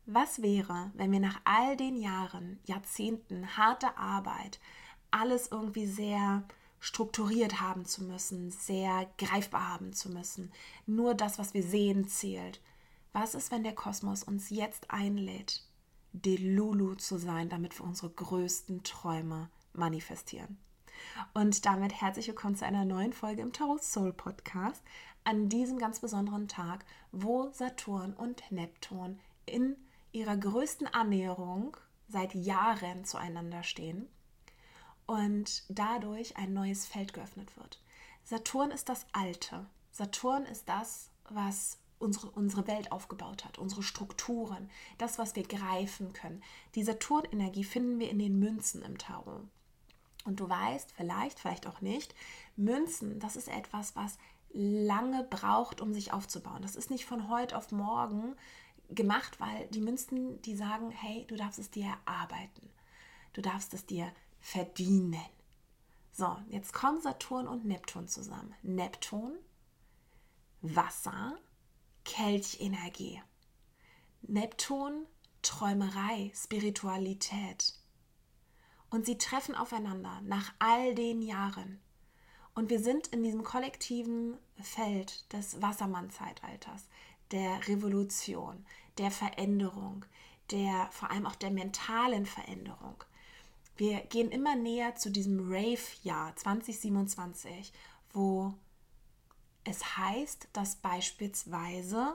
Was wäre, wenn wir nach all den Jahren, Jahrzehnten harter Arbeit alles irgendwie sehr strukturiert haben zu müssen, sehr greifbar haben zu müssen, nur das, was wir sehen, zählt? Was ist, wenn der Kosmos uns jetzt einlädt, Delulu zu sein, damit wir unsere größten Träume manifestieren? Und damit herzlich willkommen zu einer neuen Folge im Tarot Soul Podcast an diesem ganz besonderen Tag, wo Saturn und Neptun in ihrer größten Annäherung seit Jahren zueinander stehen und dadurch ein neues Feld geöffnet wird. Saturn ist das Alte. Saturn ist das, was unsere Welt aufgebaut hat, unsere Strukturen, das, was wir greifen können. Die Saturnenergie finden wir in den Münzen im Tarot. Und du weißt, vielleicht auch nicht, Münzen, das ist etwas, was lange braucht, um sich aufzubauen. Das ist nicht von heute auf morgen gemacht, weil die Münzen, die sagen, hey, du darfst es dir erarbeiten. Du darfst es dir verdienen. So, jetzt kommen Saturn und Neptun zusammen. Neptun, Wasser, Kelchenergie. Neptun, Träumerei, Spiritualität. Und sie treffen aufeinander nach all den Jahren. Und wir sind in diesem kollektiven Feld des Wassermann-Zeitalters, der Revolution, der Veränderung, vor allem auch der mentalen Veränderung. Wir gehen immer näher zu diesem Rave-Jahr 2027, wo es heißt, dass beispielsweise,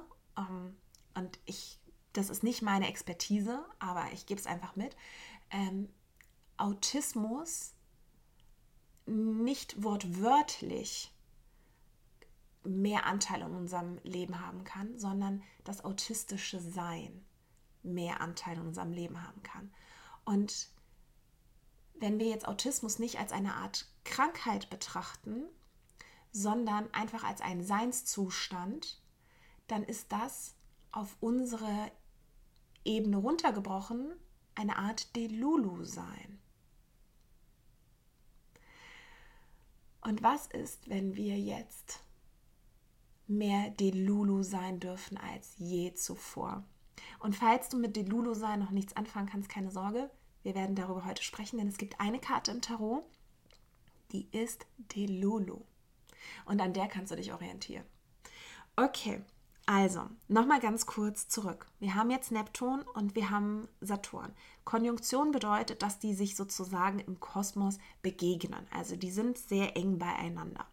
das ist nicht meine Expertise, aber ich gebe es einfach mit, Autismus nicht wortwörtlich mehr Anteil in unserem Leben haben kann, sondern das autistische Sein mehr Anteil in unserem Leben haben kann. Und wenn wir jetzt Autismus nicht als eine Art Krankheit betrachten, sondern einfach als einen Seinszustand, dann ist das auf unsere Ebene runtergebrochen eine Art Delulu-Sein. Und was ist, wenn wir jetzt mehr Delulu sein dürfen als je zuvor? Und falls du mit Delulu sein noch nichts anfangen kannst, keine Sorge, wir werden darüber heute sprechen, denn es gibt eine Karte im Tarot, die ist Delulu. Und an der kannst du dich orientieren. Okay, also nochmal ganz kurz zurück. Wir haben jetzt Neptun und wir haben Saturn. Konjunktion bedeutet, dass die sich sozusagen im Kosmos begegnen. Also die sind sehr eng beieinander.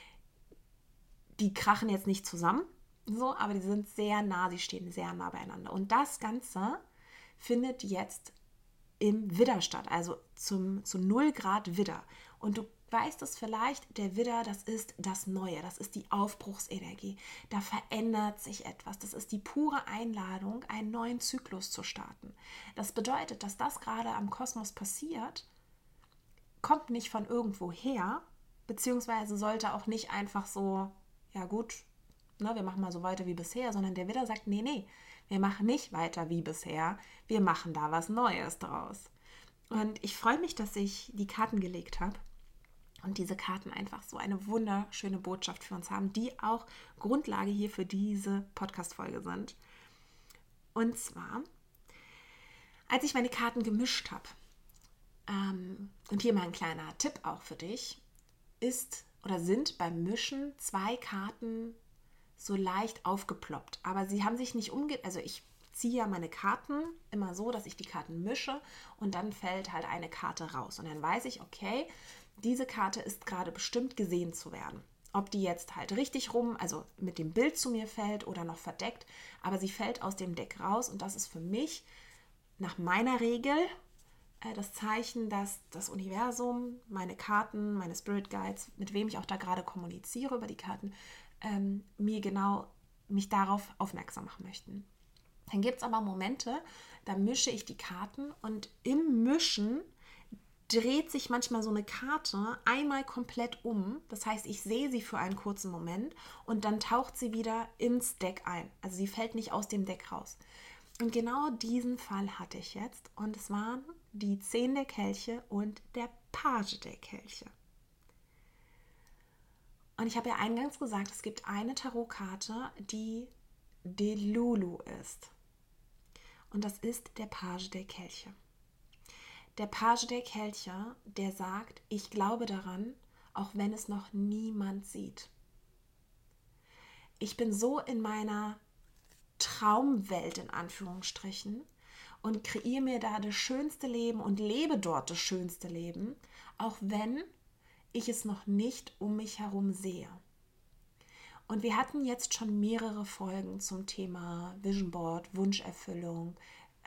Die krachen jetzt nicht zusammen, so, aber die sind sehr nah, sie stehen sehr nah beieinander. Und das Ganze findet jetzt im Widder statt, also zu 0 Grad Widder. Und du weißt es vielleicht, der Widder, das ist das Neue, das ist die Aufbruchsenergie. Da verändert sich etwas. Das ist die pure Einladung, einen neuen Zyklus zu starten. Das bedeutet, dass das gerade am Kosmos passiert, kommt nicht von irgendwo her, beziehungsweise sollte auch nicht einfach so, ja gut, wir machen mal so weiter wie bisher, sondern der Widder sagt, nee, wir machen nicht weiter wie bisher, wir machen da was Neues draus. Und ich freue mich, dass ich die Karten gelegt habe und diese Karten einfach so eine wunderschöne Botschaft für uns haben, die auch Grundlage hier für diese Podcast-Folge sind. Und zwar, als ich meine Karten gemischt habe, und hier mal ein kleiner Tipp auch für dich, sind beim Mischen 2 Karten so leicht aufgeploppt. Aber sie haben sich nicht also ich ziehe ja meine Karten immer so, dass ich die Karten mische und dann fällt halt eine Karte raus. Und dann weiß ich, okay, diese Karte ist gerade bestimmt gesehen zu werden. Ob die jetzt halt richtig rum, also mit dem Bild zu mir fällt oder noch verdeckt, aber sie fällt aus dem Deck raus und das ist für mich nach meiner Regel das Zeichen, dass das Universum, meine Karten, meine Spirit Guides, mit wem ich auch da gerade kommuniziere über die Karten, mich darauf aufmerksam machen möchten. Dann gibt es aber Momente, da mische ich die Karten und im Mischen dreht sich manchmal so eine Karte einmal komplett um. Das heißt, ich sehe sie für einen kurzen Moment und dann taucht sie wieder ins Deck ein. Also sie fällt nicht aus dem Deck raus. Und genau diesen Fall hatte ich jetzt und es waren die 10 der Kelche und der Page der Kelche. Und ich habe ja eingangs gesagt, es gibt eine Tarotkarte, die Delulu ist. Und das ist der Page der Kelche. Der Page der Kelche, der sagt, ich glaube daran, auch wenn es noch niemand sieht. Ich bin so in meiner Traumwelt in Anführungsstrichen und kreiere mir da das schönste Leben und lebe dort das schönste Leben, auch wenn ich es noch nicht um mich herum sehe. Und wir hatten jetzt schon mehrere Folgen zum Thema Vision Board, Wunscherfüllung,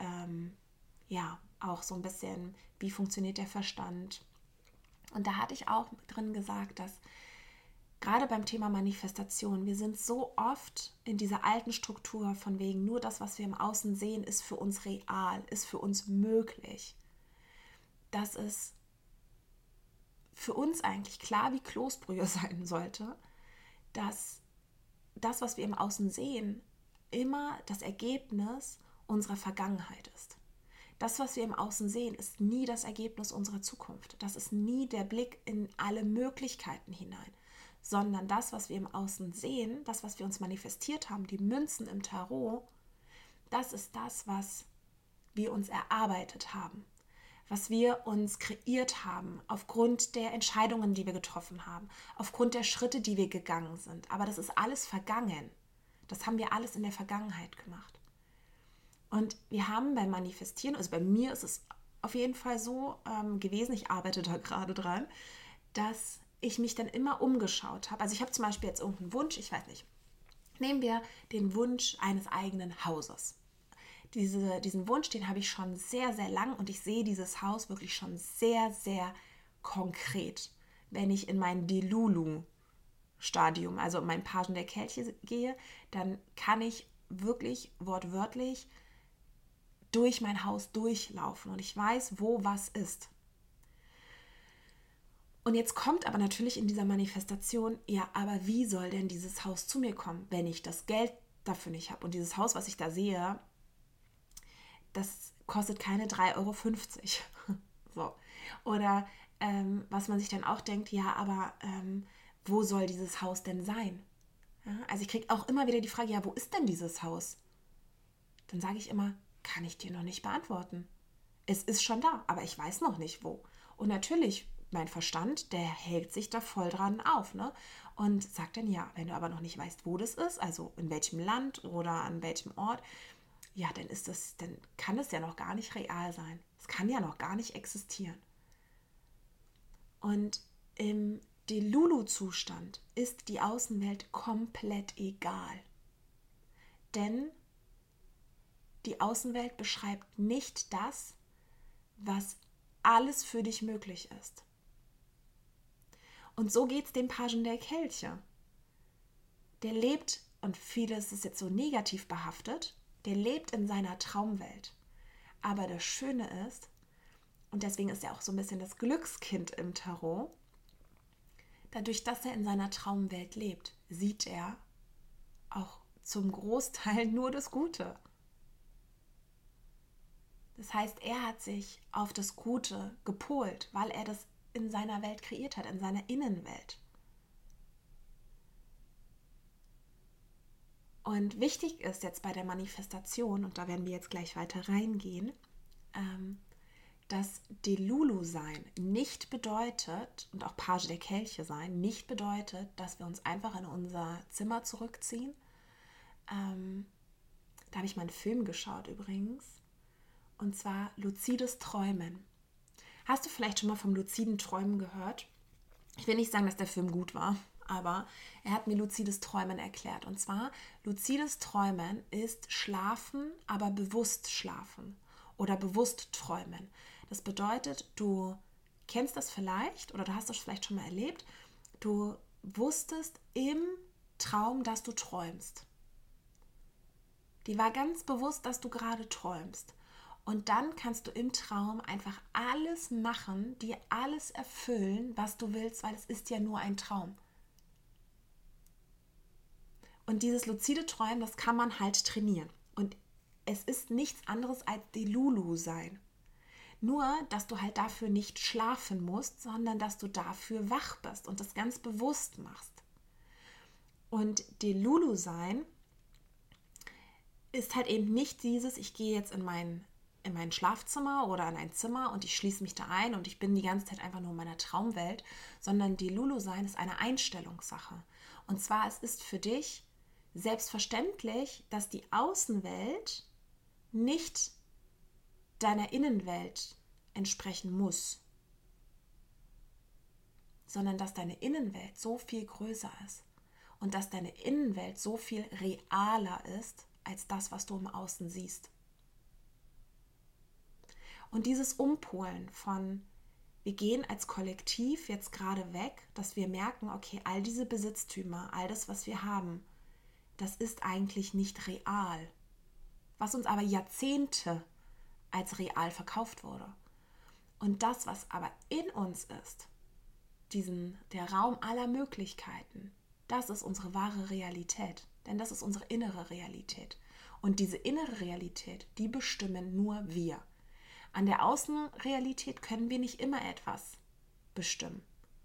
auch so ein bisschen, wie funktioniert der Verstand. Und da hatte ich auch drin gesagt, dass gerade beim Thema Manifestation, wir sind so oft in dieser alten Struktur von wegen, nur das, was wir im Außen sehen, ist für uns real, ist für uns möglich. Dass es für uns eigentlich klar wie Kloßbrühe sein sollte, dass das, was wir im Außen sehen, immer das Ergebnis unserer Vergangenheit ist. Das, was wir im Außen sehen, ist nie das Ergebnis unserer Zukunft. Das ist nie der Blick in alle Möglichkeiten hinein, sondern das, was wir im Außen sehen, das, was wir uns manifestiert haben, die Münzen im Tarot, das ist das, was wir uns erarbeitet haben, was wir uns kreiert haben, aufgrund der Entscheidungen, die wir getroffen haben, aufgrund der Schritte, die wir gegangen sind. Aber das ist alles vergangen. Das haben wir alles in der Vergangenheit gemacht. Und wir haben beim Manifestieren, also bei mir ist es auf jeden Fall so gewesen, ich arbeite da gerade dran, dass ich mich dann immer umgeschaut habe. Also ich habe zum Beispiel jetzt irgendeinen Wunsch, ich weiß nicht, nehmen wir den Wunsch eines eigenen Hauses. Diesen Wunsch, den habe ich schon sehr, sehr lang und ich sehe dieses Haus wirklich schon sehr, sehr konkret. Wenn ich in mein Delulu-Stadium, also mein Pagen der Kelche gehe, dann kann ich wirklich wortwörtlich durch mein Haus durchlaufen und ich weiß, wo was ist. Und jetzt kommt aber natürlich in dieser Manifestation, ja, aber wie soll denn dieses Haus zu mir kommen, wenn ich das Geld dafür nicht habe? Und dieses Haus, was ich da sehe, das kostet keine 3,50 €. So. Oder was man sich dann auch denkt, ja, aber wo soll dieses Haus denn sein? Ja, also ich kriege auch immer wieder die Frage, ja, wo ist denn dieses Haus? Dann sage ich immer, kann ich dir noch nicht beantworten. Es ist schon da, aber ich weiß noch nicht wo. Und natürlich, mein Verstand, der hält sich da voll dran auf, ne? Und sagt dann, ja, wenn du aber noch nicht weißt, wo das ist, also in welchem Land oder an welchem Ort, ja, dann kann es ja noch gar nicht real sein. Es kann ja noch gar nicht existieren. Und im Delulu-Zustand ist die Außenwelt komplett egal. Denn die Außenwelt beschreibt nicht das, was alles für dich möglich ist. Und so geht es dem Pagen der Kelche. Der lebt, und vieles ist jetzt so negativ behaftet, der lebt in seiner Traumwelt. Aber das Schöne ist, und deswegen ist er auch so ein bisschen das Glückskind im Tarot, dadurch, dass er in seiner Traumwelt lebt, sieht er auch zum Großteil nur das Gute. Das heißt, er hat sich auf das Gute gepolt, weil er das in seiner Welt kreiert hat, in seiner Innenwelt. Und wichtig ist jetzt bei der Manifestation, und da werden wir jetzt gleich weiter reingehen, dass Delulu-Sein nicht bedeutet, und auch Page der Kelche sein, nicht bedeutet, dass wir uns einfach in unser Zimmer zurückziehen. Da habe ich mal einen Film geschaut übrigens, und zwar Luzides Träumen. Hast du vielleicht schon mal vom luziden Träumen gehört? Ich will nicht sagen, dass der Film gut war, aber er hat mir luzides Träumen erklärt. Und zwar, luzides Träumen ist Schlafen, aber bewusst schlafen oder bewusst träumen. Das bedeutet, du kennst das vielleicht oder du hast das vielleicht schon mal erlebt, du wusstest im Traum, dass du träumst. Die war ganz bewusst, dass du gerade träumst. Und dann kannst du im Traum einfach alles machen, dir alles erfüllen, was du willst, weil es ist ja nur ein Traum. Und dieses luzide Träumen, das kann man halt trainieren. Und es ist nichts anderes als Delulu sein. Nur, dass du halt dafür nicht schlafen musst, sondern dass du dafür wach bist und das ganz bewusst machst. Und Delulu sein ist halt eben nicht dieses, ich gehe jetzt in mein Schlafzimmer oder in ein Zimmer und ich schließe mich da ein und ich bin die ganze Zeit einfach nur in meiner Traumwelt, sondern Delulu-Sein ist eine Einstellungssache. Und zwar, es ist für dich selbstverständlich, dass die Außenwelt nicht deiner Innenwelt entsprechen muss, sondern dass deine Innenwelt so viel größer ist und dass deine Innenwelt so viel realer ist als das, was du im Außen siehst. Und dieses Umpolen von, wir gehen als Kollektiv jetzt gerade weg, dass wir merken, okay, all diese Besitztümer, all das, was wir haben, das ist eigentlich nicht real, was uns aber Jahrzehnte als real verkauft wurde. Und das, was aber in uns ist, der Raum aller Möglichkeiten, das ist unsere wahre Realität. Denn das ist unsere innere Realität. Und diese innere Realität, die bestimmen nur wir. An der Außenrealität können wir nicht immer etwas bestimmen.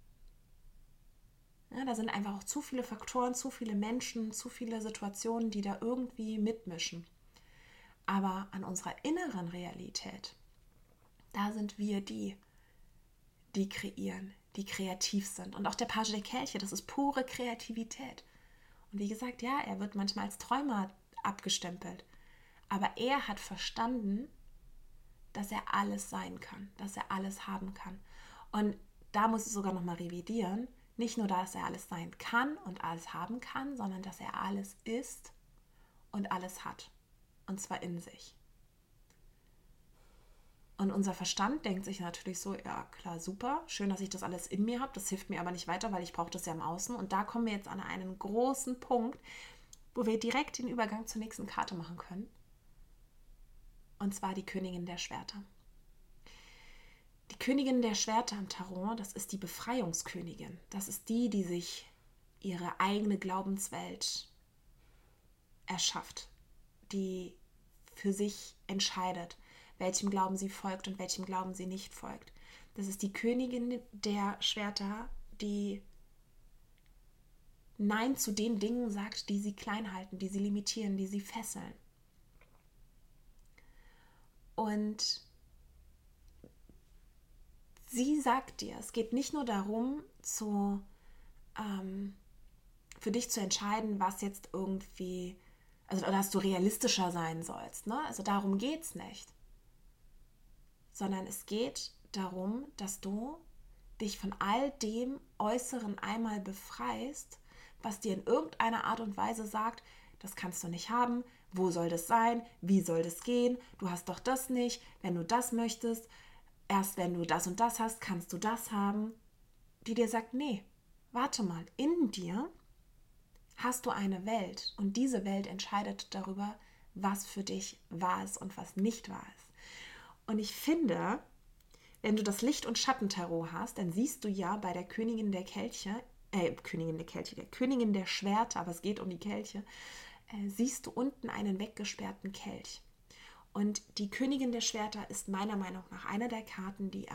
Ja, da sind einfach auch zu viele Faktoren, zu viele Menschen, zu viele Situationen, die da irgendwie mitmischen. Aber an unserer inneren Realität, da sind wir die kreieren, die kreativ sind. Und auch der Page der Kelche, das ist pure Kreativität. Und wie gesagt, ja, er wird manchmal als Träumer abgestempelt. Aber er hat verstanden, dass er alles sein kann, dass er alles haben kann. Und da muss ich sogar nochmal revidieren. Nicht nur, dass er alles sein kann und alles haben kann, sondern dass er alles ist und alles hat. Und zwar in sich. Und unser Verstand denkt sich natürlich so, ja klar, super, schön, dass ich das alles in mir habe, das hilft mir aber nicht weiter, weil ich brauche das ja im Außen. Und da kommen wir jetzt an einen großen Punkt, wo wir direkt den Übergang zur nächsten Karte machen können. Und zwar die Königin der Schwerter. Die Königin der Schwerter im Tarot, das ist die Befreiungskönigin. Das ist die, die sich ihre eigene Glaubenswelt erschafft, die für sich entscheidet, welchem Glauben sie folgt und welchem Glauben sie nicht folgt. Das ist die Königin der Schwerter, die Nein zu den Dingen sagt, die sie klein halten, die sie limitieren, die sie fesseln. Und sie sagt dir, es geht nicht nur darum, für dich zu entscheiden, was jetzt irgendwie, also dass du realistischer sein sollst. Ne? Also darum geht es nicht. Sondern es geht darum, dass du dich von all dem Äußeren einmal befreist, was dir in irgendeiner Art und Weise sagt, das kannst du nicht haben, wo soll das sein, wie soll das gehen, du hast doch das nicht, wenn du das möchtest, erst wenn du das und das hast, kannst du das haben, die dir sagt, nee, warte mal, in dir hast du eine Welt und diese Welt entscheidet darüber, was für dich wahr ist und was nicht wahr ist. Und ich finde, wenn du das Licht- und Schattentarot hast, dann siehst du ja bei der Königin der Kelche, der Königin der Schwerter, aber es geht um die Kelche, siehst du unten einen weggesperrten Kelch. Und die Königin der Schwerter ist meiner Meinung nach eine der Karten, die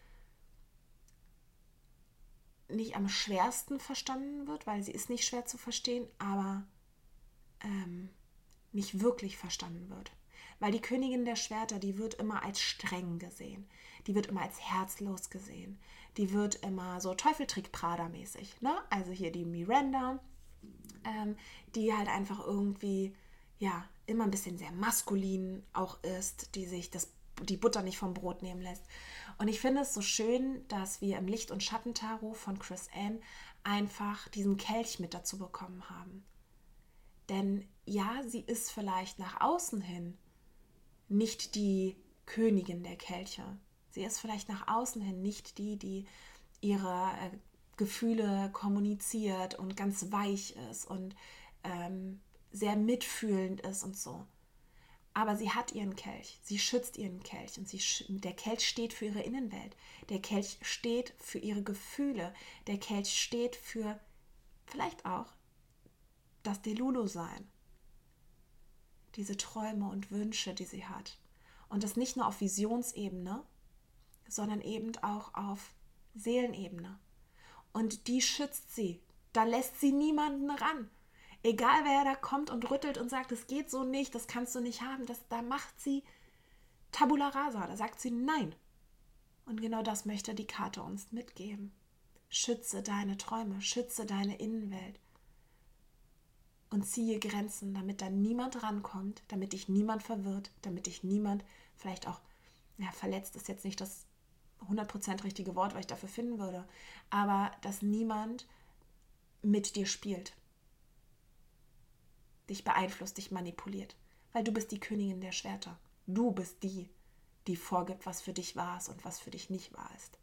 nicht am schwersten verstanden wird, weil sie ist nicht schwer zu verstehen, aber nicht wirklich verstanden wird. Weil die Königin der Schwerter, die wird immer als streng gesehen. Die wird immer als herzlos gesehen. Die wird immer so Teufel-Trick-Prada-mäßig. Ne? Also hier die Miranda, die halt einfach irgendwie, ja, immer ein bisschen sehr maskulin auch ist, die sich die Butter nicht vom Brot nehmen lässt. Und ich finde es so schön, dass wir im Licht- und Schattentarot von Chris Anne einfach diesen Kelch mit dazu bekommen haben. Denn ja, sie ist vielleicht nach außen hin nicht die Königin der Kelche. Sie ist vielleicht nach außen hin nicht die ihre Gefühle kommuniziert und ganz weich ist und sehr mitfühlend ist und so. Aber sie hat ihren Kelch, sie schützt ihren Kelch und der Kelch steht für ihre Innenwelt. Der Kelch steht für ihre Gefühle. Der Kelch steht für vielleicht auch das Delulu-Sein. Diese Träume und Wünsche, die sie hat. Und das nicht nur auf Visionsebene, sondern eben auch auf Seelenebene. Und die schützt sie. Da lässt sie niemanden ran. Egal wer da kommt und rüttelt und sagt, das geht so nicht, das kannst du nicht haben, da macht sie Tabula rasa, da sagt sie nein. Und genau das möchte die Karte uns mitgeben. Schütze deine Träume, schütze deine Innenwelt und ziehe Grenzen, damit da niemand rankommt, damit dich niemand verwirrt, damit dich niemand vielleicht auch, verletzt ist jetzt nicht das 100% richtige Wort, was ich dafür finden würde, aber dass niemand mit dir spielt, dich beeinflusst, dich manipuliert, weil du bist die Königin der Schwerter. Du bist die, die vorgibt, was für dich wahr ist und was für dich nicht wahr ist.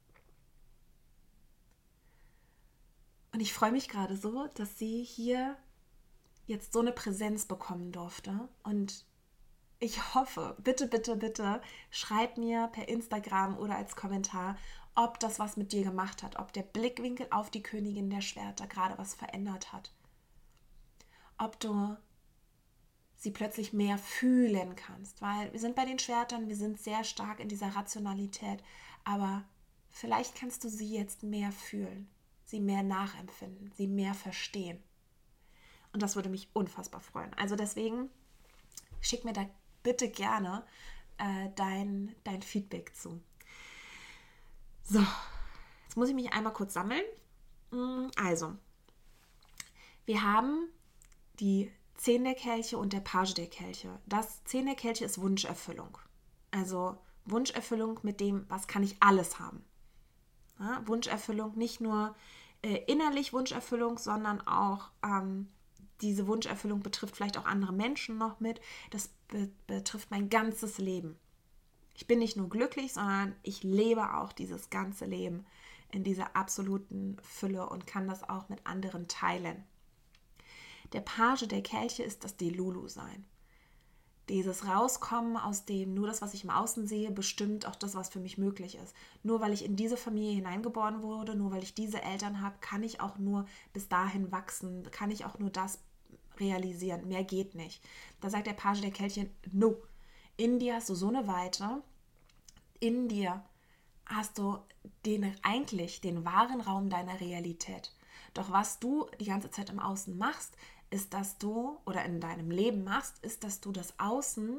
Und ich freue mich gerade so, dass sie hier jetzt so eine Präsenz bekommen durfte. Und ich hoffe, bitte, bitte, bitte, schreib mir per Instagram oder als Kommentar, ob das was mit dir gemacht hat, ob der Blickwinkel auf die Königin der Schwerter gerade was verändert hat. Ob du sie plötzlich mehr fühlen kannst, weil wir sind bei den Schwertern, wir sind sehr stark in dieser Rationalität, aber vielleicht kannst du sie jetzt mehr fühlen, sie mehr nachempfinden, sie mehr verstehen. Und das würde mich unfassbar freuen. Also deswegen schick mir da bitte gerne dein Feedback zu. So, jetzt muss ich mich einmal kurz sammeln. Also, wir haben die 10 der Kelche und der Page der Kelche. Das 10 der Kelche ist Wunscherfüllung. Also Wunscherfüllung mit dem, was kann ich alles haben. Ja, Wunscherfüllung, nicht nur innerlich Wunscherfüllung, sondern auch diese Wunscherfüllung betrifft vielleicht auch andere Menschen noch mit. Das betrifft mein ganzes Leben. Ich bin nicht nur glücklich, sondern ich lebe auch dieses ganze Leben in dieser absoluten Fülle und kann das auch mit anderen teilen. Der Page der Kelche ist das Delulu-Sein. Dieses Rauskommen aus dem, nur das, was ich im Außen sehe, bestimmt auch das, was für mich möglich ist. Nur weil ich in diese Familie hineingeboren wurde, nur weil ich diese Eltern habe, kann ich auch nur bis dahin wachsen, kann ich auch nur das realisieren. Mehr geht nicht. Da sagt der Page der Kelche, no. In dir hast du so eine Weite, in dir hast du den wahren Raum deiner Realität. Doch was du die ganze Zeit im Außen machst, ist, dass du, oder in deinem Leben machst, ist, dass du das Außen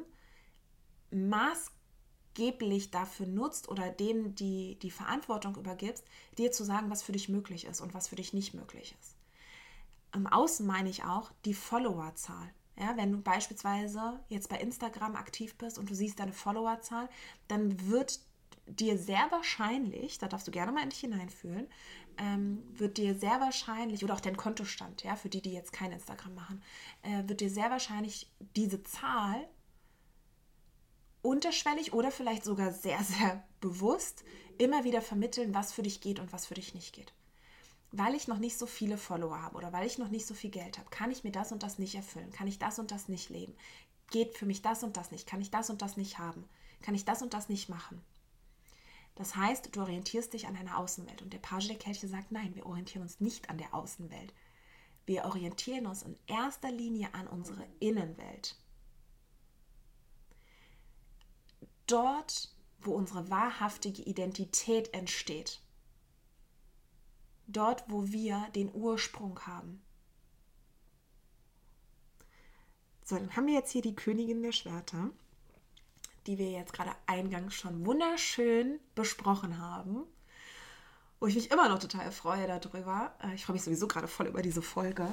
maßgeblich dafür nutzt oder denen die Verantwortung übergibst, dir zu sagen, was für dich möglich ist und was für dich nicht möglich ist. Im Außen meine ich auch die Followerzahl. Ja, wenn du beispielsweise jetzt bei Instagram aktiv bist und du siehst deine Followerzahl, dann wird dir sehr wahrscheinlich, da darfst du gerne mal in dich hineinfühlen, wird dir sehr wahrscheinlich, oder auch dein Kontostand, ja, für die jetzt kein Instagram machen, wird dir sehr wahrscheinlich diese Zahl unterschwellig oder vielleicht sogar sehr, sehr bewusst immer wieder vermitteln, was für dich geht und was für dich nicht geht. Weil ich noch nicht so viele Follower habe oder weil ich noch nicht so viel Geld habe, kann ich mir das und das nicht erfüllen, kann ich das und das nicht leben, geht für mich das und das nicht, kann ich das und das nicht haben, kann ich das und das nicht machen. Das heißt, du orientierst dich an deiner Außenwelt und der Page der Kelche sagt, nein, wir orientieren uns nicht an der Außenwelt. Wir orientieren uns in erster Linie an unsere Innenwelt. Dort, wo unsere wahrhaftige Identität entsteht. Dort, wo wir den Ursprung haben. So, dann haben wir jetzt hier die Königin der Schwerter, die wir jetzt gerade eingangs schon wunderschön besprochen haben, wo ich mich immer noch total freue darüber. Ich freue mich sowieso gerade voll über diese Folge.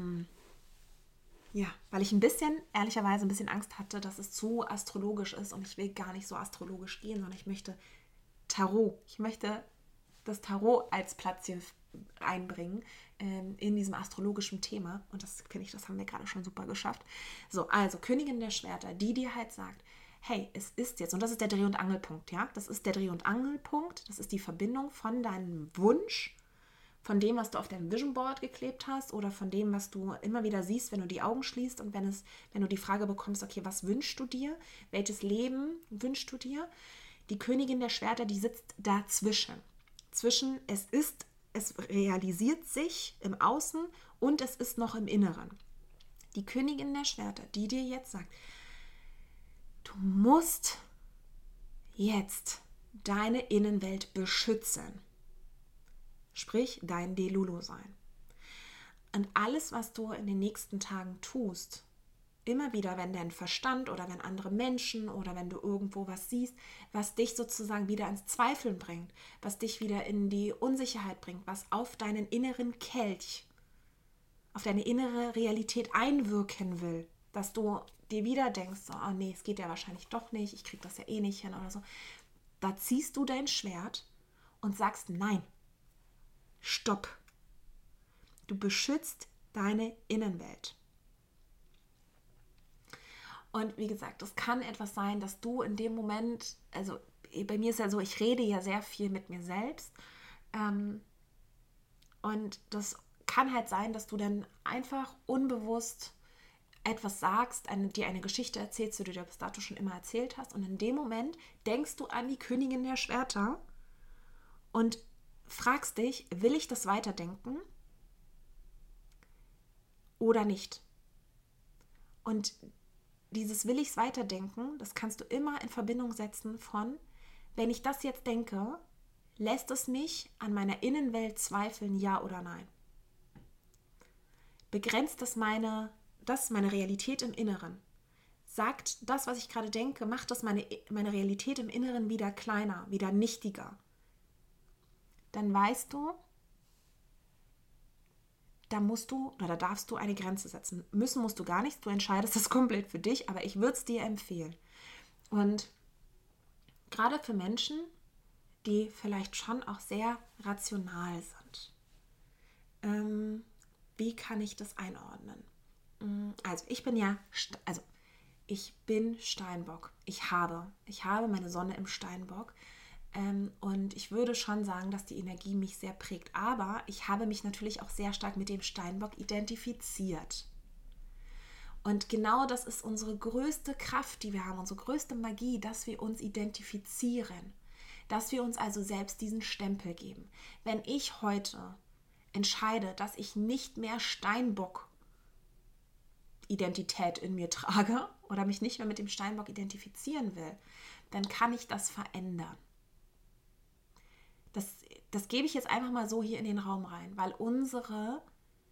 Weil ich ehrlicherweise ein bisschen Angst hatte, dass es zu astrologisch ist und ich will gar nicht so astrologisch gehen, sondern ich möchte Tarot. Ich möchte das Tarot als Platz hier einbringen in diesem astrologischen Thema. Und das finde ich, das haben wir gerade schon super geschafft. So, also Königin der Schwerter, die dir halt sagt, hey, es ist jetzt, und das ist der Dreh- und Angelpunkt, ja? Das ist der Dreh- und Angelpunkt, das ist die Verbindung von deinem Wunsch, von dem, was du auf deinem Vision Board geklebt hast oder von dem, was du immer wieder siehst, wenn du die Augen schließt und wenn du die Frage bekommst, okay, was wünschst du dir? Welches Leben wünschst du dir? Die Königin der Schwerter, die sitzt dazwischen. Es realisiert sich im Außen und es ist noch im Inneren. Die Königin der Schwerter, die dir jetzt sagt, du musst jetzt deine Innenwelt beschützen. Sprich, dein Delulu sein. Und alles, was du in den nächsten Tagen tust, immer wieder, wenn dein Verstand oder wenn andere Menschen oder wenn du irgendwo was siehst, was dich sozusagen wieder ins Zweifeln bringt, was dich wieder in die Unsicherheit bringt, was auf deinen inneren Kelch, auf deine innere Realität einwirken will, dass du dir wieder denkst, so, oh nee, es geht ja wahrscheinlich doch nicht, ich kriege das ja eh nicht hin oder so. Da ziehst du dein Schwert und sagst, nein, stopp. Du beschützt deine Innenwelt. Und wie gesagt, es kann etwas sein, dass du in dem Moment, also bei mir ist ja so, ich rede ja sehr viel mit mir selbst. Und das kann halt sein, dass du dann einfach unbewusst etwas sagst, dir eine Geschichte erzählst, die du dir bis dato schon immer erzählt hast. Und in dem Moment denkst du an die Königin der Schwerter und fragst dich, will ich das weiterdenken oder nicht? Und dieses will ich's weiterdenken, das kannst du immer in Verbindung setzen von, wenn ich das jetzt denke, lässt es mich an meiner Innenwelt zweifeln, ja oder nein? Begrenzt das meine Realität im Inneren? Sagt das, was ich gerade denke, macht das meine Realität im Inneren wieder kleiner, wieder nichtiger? Dann weißt du, da darfst du eine Grenze setzen. Müssen musst du gar nichts, du entscheidest das komplett für dich, aber ich würde es dir empfehlen. Und gerade für Menschen, die vielleicht schon auch sehr rational sind, wie kann ich das einordnen? Also ich bin Steinbock. Ich habe meine Sonne im Steinbock. Und ich würde schon sagen, dass die Energie mich sehr prägt. Aber ich habe mich natürlich auch sehr stark mit dem Steinbock identifiziert. Und genau das ist unsere größte Kraft, die wir haben, unsere größte Magie, dass wir uns identifizieren. Dass wir uns also selbst diesen Stempel geben. Wenn ich heute entscheide, dass ich nicht mehr Steinbock-Identität in mir trage oder mich nicht mehr mit dem Steinbock identifizieren will, dann kann ich das verändern. Das gebe ich jetzt einfach mal so hier in den Raum rein, weil unsere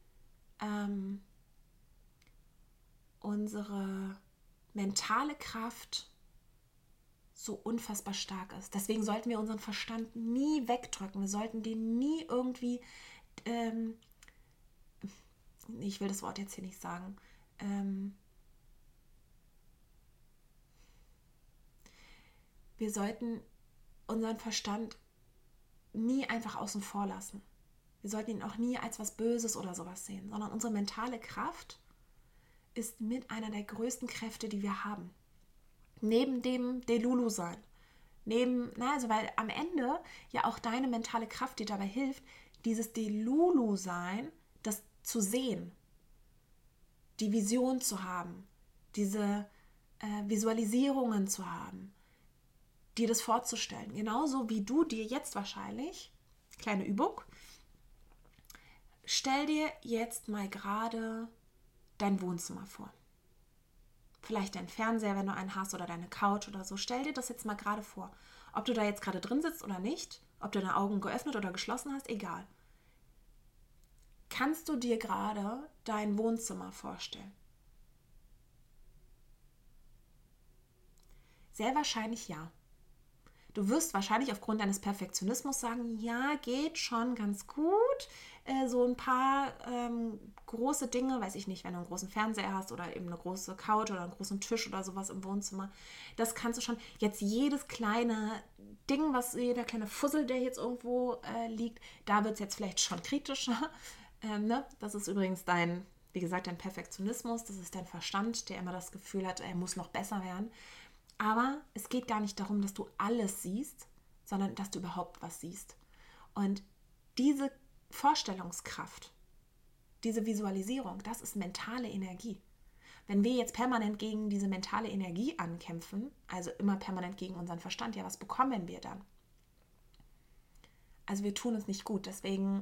mentale Kraft so unfassbar stark ist. Deswegen sollten wir unseren Verstand nie wegdrücken. Wir sollten den nie irgendwie, ich will das Wort jetzt hier nicht sagen, wir sollten unseren Verstand nie einfach außen vor lassen. Wir sollten ihn auch nie als was Böses oder sowas sehen, sondern unsere mentale Kraft ist mit einer der größten Kräfte, die wir haben. Neben dem Delulu-Sein. Weil am Ende ja auch deine mentale Kraft dir dabei hilft, dieses Delulu-Sein, das zu sehen, die Vision zu haben, diese Visualisierungen zu haben, dir das vorzustellen. Genauso wie du dir jetzt wahrscheinlich, kleine Übung, stell dir jetzt mal gerade dein Wohnzimmer vor. Vielleicht dein Fernseher, wenn du einen hast, oder deine Couch oder so. Stell dir das jetzt mal gerade vor. Ob du da jetzt gerade drin sitzt oder nicht, ob du deine Augen geöffnet oder geschlossen hast, egal. Kannst du dir gerade dein Wohnzimmer vorstellen? Sehr wahrscheinlich ja. Du wirst wahrscheinlich aufgrund deines Perfektionismus sagen, ja, geht schon ganz gut. So ein paar große Dinge, weiß ich nicht, wenn du einen großen Fernseher hast oder eben eine große Couch oder einen großen Tisch oder sowas im Wohnzimmer, das kannst du schon. Jetzt jedes kleine Ding, jeder kleine Fussel, der jetzt irgendwo liegt, da wird es jetzt vielleicht schon kritischer. Ne? Das ist übrigens dein Perfektionismus, das ist dein Verstand, der immer das Gefühl hat, er muss noch besser werden. Aber es geht gar nicht darum, dass du alles siehst, sondern dass du überhaupt was siehst. Und diese Vorstellungskraft, diese Visualisierung, das ist mentale Energie. Wenn wir jetzt permanent gegen diese mentale Energie ankämpfen, also immer permanent gegen unseren Verstand, ja, was bekommen wir dann? Also wir tun uns nicht gut. Deswegen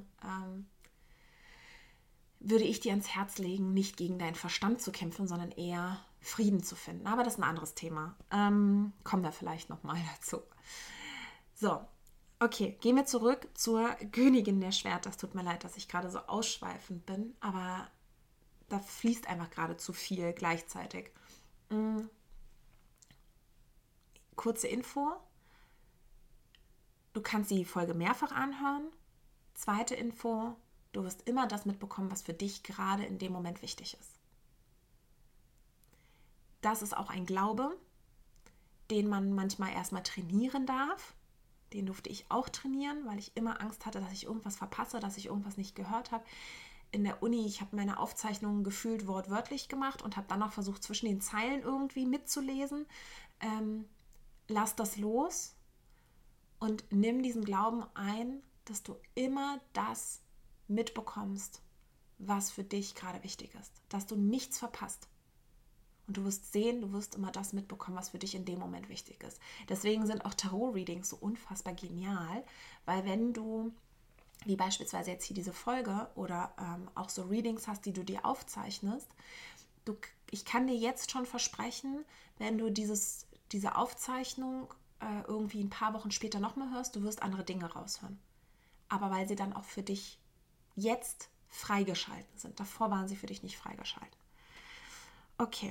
würde ich dir ans Herz legen, nicht gegen deinen Verstand zu kämpfen, sondern eher Frieden zu finden. Aber das ist ein anderes Thema. Kommen wir vielleicht nochmal dazu. So, Okay, gehen wir zurück zur Königin der Schwerter. Es tut mir leid, dass ich gerade so ausschweifend bin, aber da fließt einfach gerade zu viel gleichzeitig. Kurze Info, du kannst die Folge mehrfach anhören. Zweite Info, du wirst immer das mitbekommen, was für dich gerade in dem Moment wichtig ist. Das ist auch ein Glaube, den man manchmal erstmal trainieren darf. Den durfte ich auch trainieren, weil ich immer Angst hatte, dass ich irgendwas verpasse, dass ich irgendwas nicht gehört habe. In der Uni, ich habe meine Aufzeichnungen gefühlt wortwörtlich gemacht und habe dann noch versucht, zwischen den Zeilen irgendwie mitzulesen. Lass das los und nimm diesen Glauben ein, dass du immer das mitbekommst, was für dich gerade wichtig ist. Dass du nichts verpasst. Und du wirst sehen, du wirst immer das mitbekommen, was für dich in dem Moment wichtig ist. Deswegen sind auch Tarot-Readings so unfassbar genial, weil wenn du, wie beispielsweise jetzt hier diese Folge oder auch so Readings hast, die du dir aufzeichnest, ich kann dir jetzt schon versprechen, wenn du diese Aufzeichnung irgendwie ein paar Wochen später nochmal hörst, du wirst andere Dinge raushören. Aber weil sie dann auch für dich jetzt freigeschalten sind. Davor waren sie für dich nicht freigeschalten. Okay.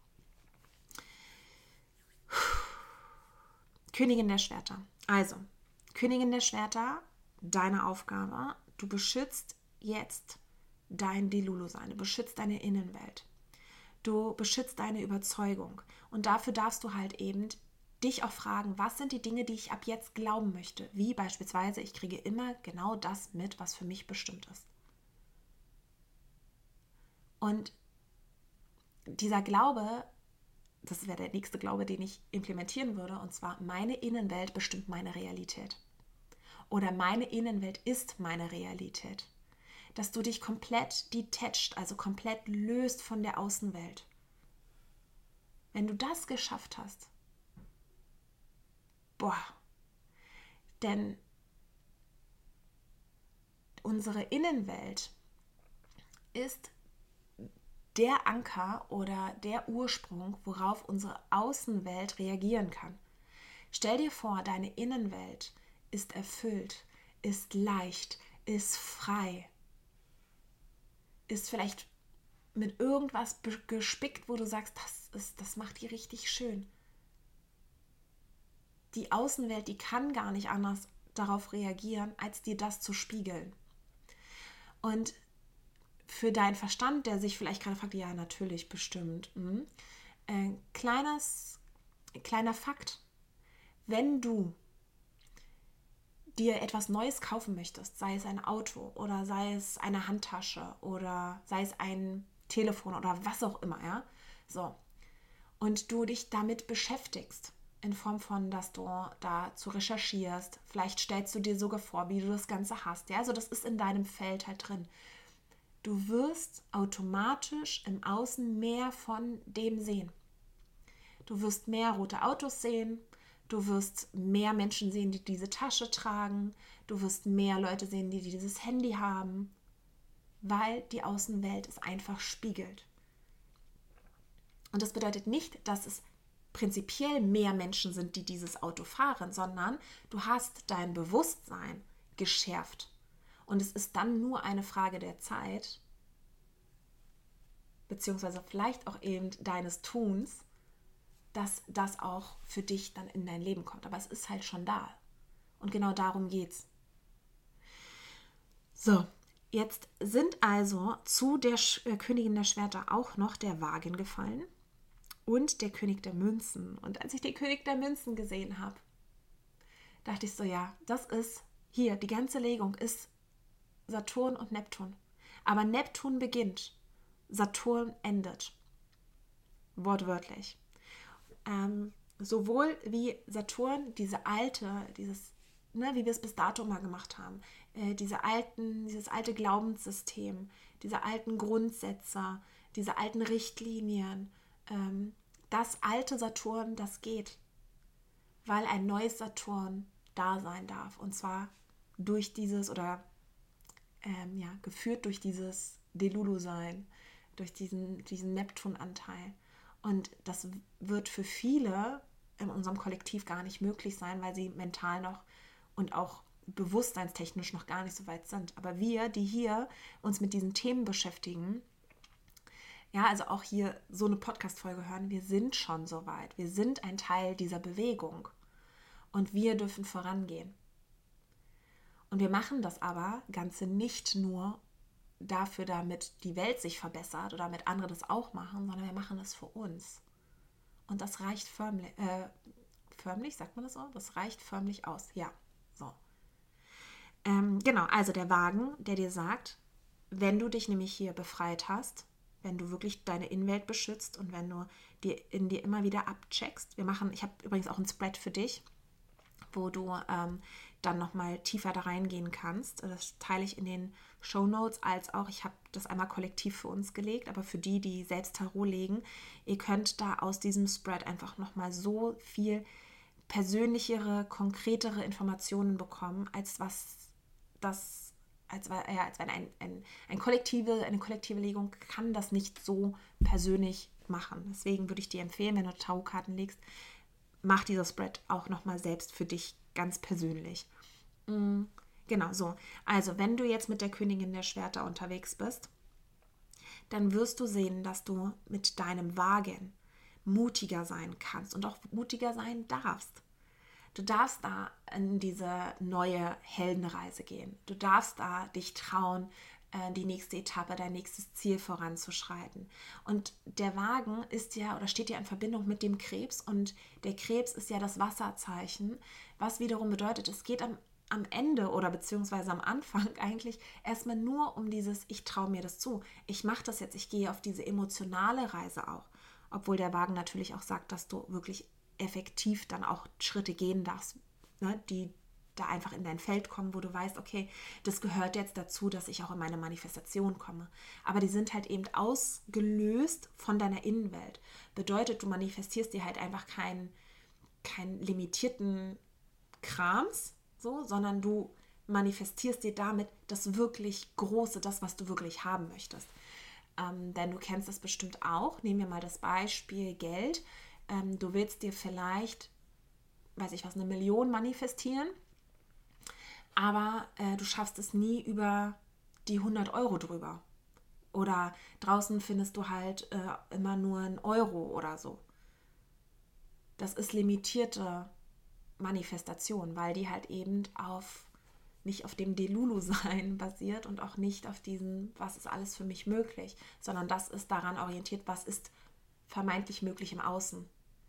Königin der Schwerter. Also, Königin der Schwerter, deine Aufgabe, du beschützt jetzt dein Delulu-Sein, du beschützt deine Innenwelt, du beschützt deine Überzeugung und dafür darfst du halt eben dich auch fragen, was sind die Dinge, die ich ab jetzt glauben möchte, wie beispielsweise, ich kriege immer genau das mit, was für mich bestimmt ist. Und dieser Glaube, das wäre der nächste Glaube, den ich implementieren würde, und zwar, meine Innenwelt bestimmt meine Realität. Oder meine Innenwelt ist meine Realität. Dass du dich komplett detached, also komplett löst von der Außenwelt. Wenn du das geschafft hast, boah, denn unsere Innenwelt ist der Anker oder der Ursprung, worauf unsere Außenwelt reagieren kann. Stell dir vor, deine Innenwelt ist erfüllt, ist leicht, ist frei, ist vielleicht mit irgendwas gespickt, wo du sagst, das macht die richtig schön. Die Außenwelt, die kann gar nicht anders darauf reagieren, als dir das zu spiegeln. Und für deinen Verstand, der sich vielleicht gerade fragt, ja, natürlich, bestimmt. Kleiner Fakt, wenn du dir etwas Neues kaufen möchtest, sei es ein Auto oder sei es eine Handtasche oder sei es ein Telefon oder was auch immer, ja, so, und du dich damit beschäftigst, in Form von, dass du dazu recherchierst, vielleicht stellst du dir sogar vor, wie du das Ganze hast, ja, also das ist in deinem Feld halt drin. Du wirst automatisch im Außen mehr von dem sehen. Du wirst mehr rote Autos sehen, du wirst mehr Menschen sehen, die diese Tasche tragen, du wirst mehr Leute sehen, die dieses Handy haben, weil die Außenwelt es einfach spiegelt. Und das bedeutet nicht, dass es prinzipiell mehr Menschen sind, die dieses Auto fahren, sondern du hast dein Bewusstsein geschärft. Und es ist dann nur eine Frage der Zeit, beziehungsweise vielleicht auch eben deines Tuns, dass das auch für dich dann in dein Leben kommt. Aber es ist halt schon da. Und genau darum geht's. So, jetzt sind also zu der Königin der Schwerter auch noch der Wagen gefallen und der König der Münzen. Und als ich den König der Münzen gesehen habe, dachte ich so, ja, das ist hier, die ganze Legung ist Saturn und Neptun. Aber Neptun beginnt, Saturn endet. Wortwörtlich. Sowohl wie Saturn, dieses, wie wir es bis dato mal gemacht haben, dieses alte Glaubenssystem, diese alten Grundsätze, diese alten Richtlinien, das alte Saturn, das geht, weil ein neues Saturn da sein darf. Und zwar durch dieses geführt durch dieses Delulu-Sein, durch diesen Neptun-Anteil. Und das wird für viele in unserem Kollektiv gar nicht möglich sein, weil sie mental noch und auch bewusstseinstechnisch noch gar nicht so weit sind. Aber wir, die hier uns mit diesen Themen beschäftigen, ja, also auch hier so eine Podcast-Folge hören, wir sind schon so weit. Wir sind ein Teil dieser Bewegung und wir dürfen vorangehen. Und wir machen das aber Ganze nicht nur dafür, damit die Welt sich verbessert oder damit andere das auch machen, sondern wir machen es für uns. Und das reicht förmlich, sagt man das so? Das reicht förmlich aus, ja, so. Genau, also der Wagen, der dir sagt, wenn du dich nämlich hier befreit hast, wenn du wirklich deine Innenwelt beschützt und wenn du in dir immer wieder abcheckst. Ich habe übrigens auch ein Spread für dich, wo du dann nochmal tiefer da reingehen kannst. Das teile ich in den Shownotes, als auch, ich habe das einmal kollektiv für uns gelegt, aber für die selbst Tarot legen, ihr könnt da aus diesem Spread einfach nochmal so viel persönlichere, konkretere Informationen bekommen, als wenn eine kollektive Legung kann das nicht so persönlich machen. Deswegen würde ich dir empfehlen, wenn du Tarotkarten legst, mach dieser Spread auch nochmal selbst für dich ganz persönlich. Genau, so. Also, wenn du jetzt mit der Königin der Schwerter unterwegs bist, dann wirst du sehen, dass du mit deinem Wagen mutiger sein kannst und auch mutiger sein darfst. Du darfst da in diese neue Heldenreise gehen. Du darfst da dich trauen, die nächste Etappe, dein nächstes Ziel voranzuschreiten. Und der Wagen ist ja oder steht ja in Verbindung mit dem Krebs und der Krebs ist ja das Wasserzeichen, was wiederum bedeutet, es geht am Ende oder beziehungsweise am Anfang eigentlich erstmal nur um dieses, ich traue mir das zu. Ich mache das jetzt, ich gehe auf diese emotionale Reise auch. Obwohl der Wagen natürlich auch sagt, dass du wirklich effektiv dann auch Schritte gehen darfst, ne, die da einfach in dein Feld kommen, wo du weißt, okay, das gehört jetzt dazu, dass ich auch in meine Manifestation komme. Aber die sind halt eben ausgelöst von deiner Innenwelt. Bedeutet, du manifestierst dir halt einfach keinen limitierten Krams, so, sondern du manifestierst dir damit das wirklich Große, das, was du wirklich haben möchtest. Denn du kennst das bestimmt auch. Nehmen wir mal das Beispiel Geld. Du willst dir vielleicht, weiß ich was, 1 Million manifestieren, aber du schaffst es nie über die 100 Euro drüber. Oder draußen findest du halt immer nur 1 Euro oder so. Das ist limitierte Manifestation, weil die halt eben nicht auf dem Delulu-Sein basiert und auch nicht auf diesem, was ist alles für mich möglich, sondern das ist daran orientiert, was ist vermeintlich möglich im Außen.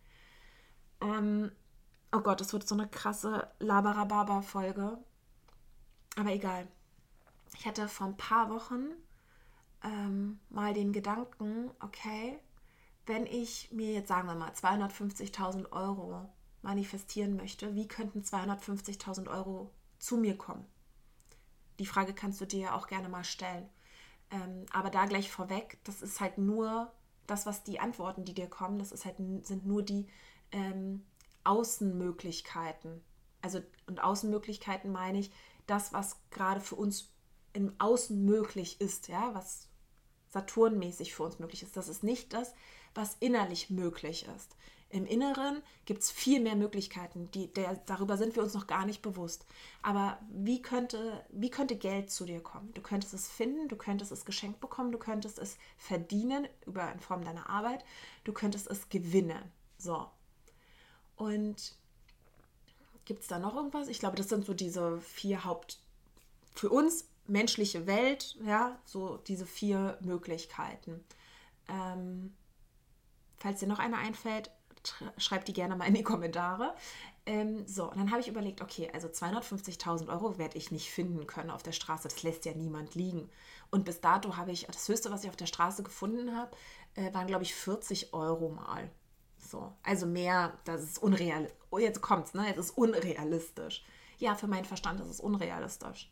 Oh Gott, das wird so eine krasse Labarababa-Folge. Aber egal. Ich hatte vor ein paar Wochen mal den Gedanken, okay, wenn ich mir jetzt, sagen wir mal, 250.000 Euro manifestieren möchte, wie könnten 250.000 Euro zu mir kommen? Die Frage kannst du dir ja auch gerne mal stellen. Aber da gleich vorweg, das ist halt nur das, was die Antworten, die dir kommen, sind nur die Außenmöglichkeiten. Also, und Außenmöglichkeiten meine ich, das, was gerade für uns im Außen möglich ist, ja, was Saturnmäßig für uns möglich ist. Das ist nicht das, was innerlich möglich ist. Im Inneren gibt es viel mehr Möglichkeiten, darüber sind wir uns noch gar nicht bewusst. Aber wie könnte Geld zu dir kommen? Du könntest es finden, du könntest es geschenkt bekommen, du könntest es verdienen in Form deiner Arbeit, du könntest es gewinnen. So. Und gibt es da noch irgendwas? Ich glaube, das sind so diese 4 für uns menschliche Welt, ja, so diese 4 Möglichkeiten. Falls dir noch eine einfällt, schreib die gerne mal in die Kommentare. So, und dann habe ich überlegt, okay, also 250.000 Euro werde ich nicht finden können auf der Straße. Das lässt ja niemand liegen. Und bis dato habe ich, das Höchste, was ich auf der Straße gefunden habe, waren, glaube ich, 40 Euro mal. So, also mehr, das ist unrealistisch. Oh, jetzt kommt's, ne? Jetzt ist unrealistisch. Ja, für meinen Verstand ist es unrealistisch.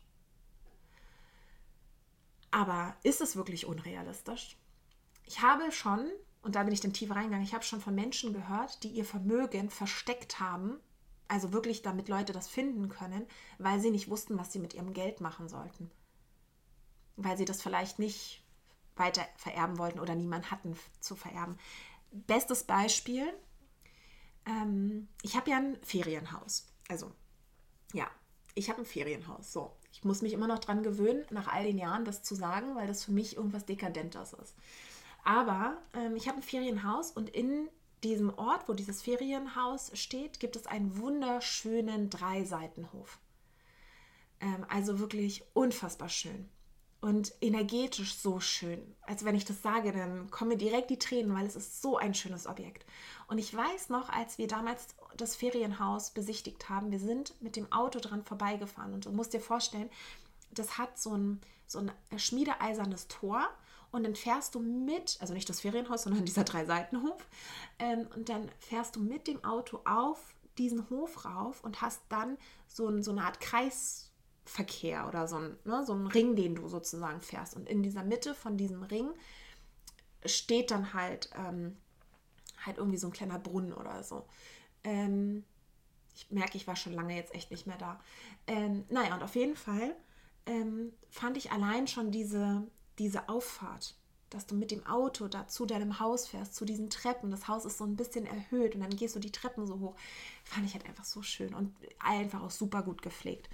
Aber ist es wirklich unrealistisch? Ich habe schon, und da bin ich dann tiefer reingegangen, ich habe schon von Menschen gehört, die ihr Vermögen versteckt haben, also wirklich damit Leute das finden können, weil sie nicht wussten, was sie mit ihrem Geld machen sollten. Weil sie das vielleicht nicht weiter vererben wollten oder niemanden hatten zu vererben. Bestes Beispiel, ich habe ja ein Ferienhaus. Also, ja, ich habe ein Ferienhaus. So, ich muss mich immer noch dran gewöhnen, nach all den Jahren das zu sagen, weil das für mich irgendwas Dekadentes ist. Aber ich habe ein Ferienhaus und in diesem Ort, wo dieses Ferienhaus steht, gibt es einen wunderschönen Dreiseitenhof. Also wirklich unfassbar schön und energetisch so schön. Also wenn ich das sage, dann kommen mir direkt die Tränen, weil es ist so ein schönes Objekt. Und ich weiß noch, als wir damals das Ferienhaus besichtigt haben, wir sind mit dem Auto dran vorbeigefahren und du musst dir vorstellen, das hat so ein schmiedeeisernes Tor und dann fährst du mit, also nicht das Ferienhaus, sondern dieser Dreiseitenhof, und dann fährst du mit dem Auto auf diesen Hof rauf und hast dann so eine Art Kreisverkehr oder so ein Ring, den du sozusagen fährst. Und in dieser Mitte von diesem Ring steht dann halt irgendwie so ein kleiner Brunnen oder so. Ich merke, ich war schon lange jetzt echt nicht mehr da. Naja, und auf jeden Fall fand ich allein schon diese Auffahrt, dass du mit dem Auto da zu deinem Haus fährst, zu diesen Treppen. Das Haus ist so ein bisschen erhöht und dann gehst du die Treppen so hoch. Fand ich halt einfach so schön und einfach auch super gut gepflegt.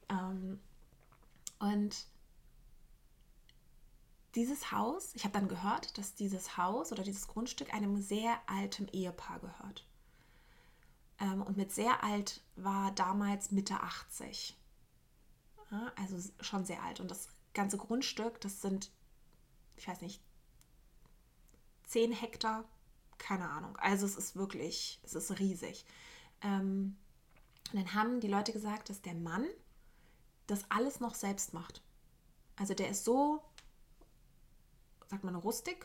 Und dieses Haus, ich habe dann gehört, dass dieses Haus oder dieses Grundstück einem sehr alten Ehepaar gehört. Und mit sehr alt war damals Mitte 80. Ja, also schon sehr alt. Und das ganze Grundstück, das sind, ich weiß nicht, 10 Hektar, keine Ahnung. Also es ist riesig. Und dann haben die Leute gesagt, dass der Mann das alles noch selbst macht. Also der ist so, sagt man rüstig,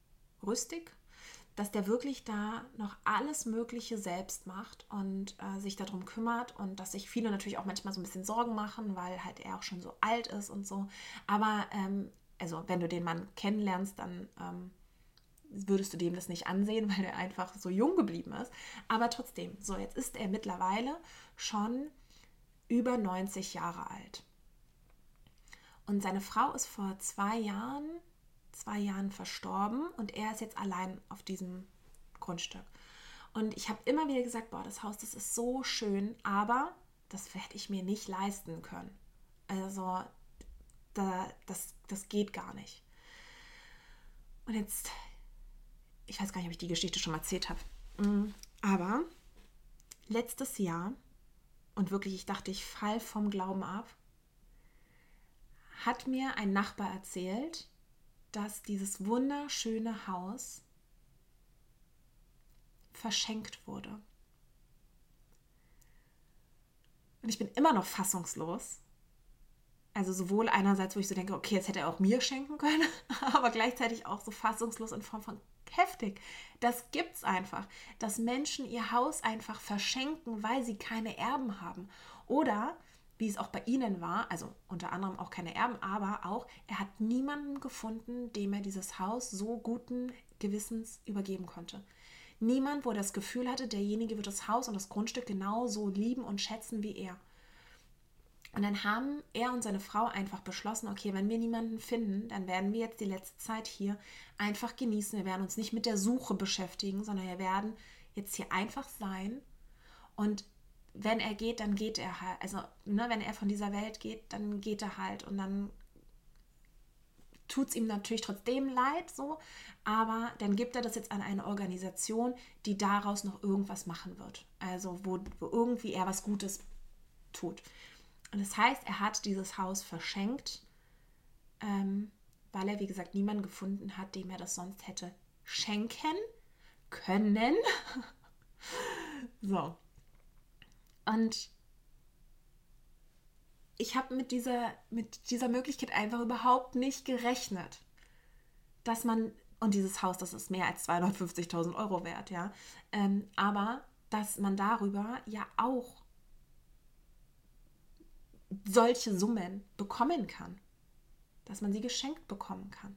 dass der wirklich da noch alles Mögliche selbst macht und sich darum kümmert und dass sich viele natürlich auch manchmal so ein bisschen Sorgen machen, weil halt er auch schon so alt ist und so. Aber also wenn du den Mann kennenlernst, dann würdest du dem das nicht ansehen, weil er einfach so jung geblieben ist. Aber trotzdem, so jetzt ist er mittlerweile schon über 90 Jahre alt. Und seine Frau ist vor 2 Jahren verstorben und er ist jetzt allein auf diesem Grundstück. Und ich habe immer wieder gesagt, boah, das Haus, das ist so schön, aber das werde ich mir nicht leisten können. Also das geht gar nicht. Und jetzt, ich weiß gar nicht, ob ich die Geschichte schon mal erzählt habe, aber letztes Jahr, und wirklich, ich dachte, ich fall vom Glauben ab, hat mir ein Nachbar erzählt, dass dieses wunderschöne Haus verschenkt wurde. Und ich bin immer noch fassungslos. Also sowohl einerseits, wo ich so denke, okay, jetzt hätte er auch mir schenken können, aber gleichzeitig auch so fassungslos in Form von heftig. Das gibt's einfach, dass Menschen ihr Haus einfach verschenken, weil sie keine Erben haben. Oder, wie es auch bei ihnen war, also unter anderem auch keine Erben, aber auch, er hat niemanden gefunden, dem er dieses Haus so guten Gewissens übergeben konnte. Niemand, wo er das Gefühl hatte, derjenige wird das Haus und das Grundstück genauso lieben und schätzen wie er. Und dann haben er und seine Frau einfach beschlossen, okay, wenn wir niemanden finden, dann werden wir jetzt die letzte Zeit hier einfach genießen. Wir werden uns nicht mit der Suche beschäftigen, sondern wir werden jetzt hier einfach sein. Und wenn er geht, dann geht er halt. Also, wenn er von dieser Welt geht, dann geht er halt. Und dann tut es ihm natürlich trotzdem leid, so, aber dann gibt er das jetzt an eine Organisation, die daraus noch irgendwas machen wird. Also wo irgendwie er was Gutes tut. Und das heißt, er hat dieses Haus verschenkt, weil er, wie gesagt, niemanden gefunden hat, dem er das sonst hätte schenken können. So. Und ich habe mit dieser Möglichkeit einfach überhaupt nicht gerechnet, dass man, und dieses Haus, das ist mehr als 250.000 Euro wert, ja, aber dass man darüber ja auch solche Summen bekommen kann, dass man sie geschenkt bekommen kann.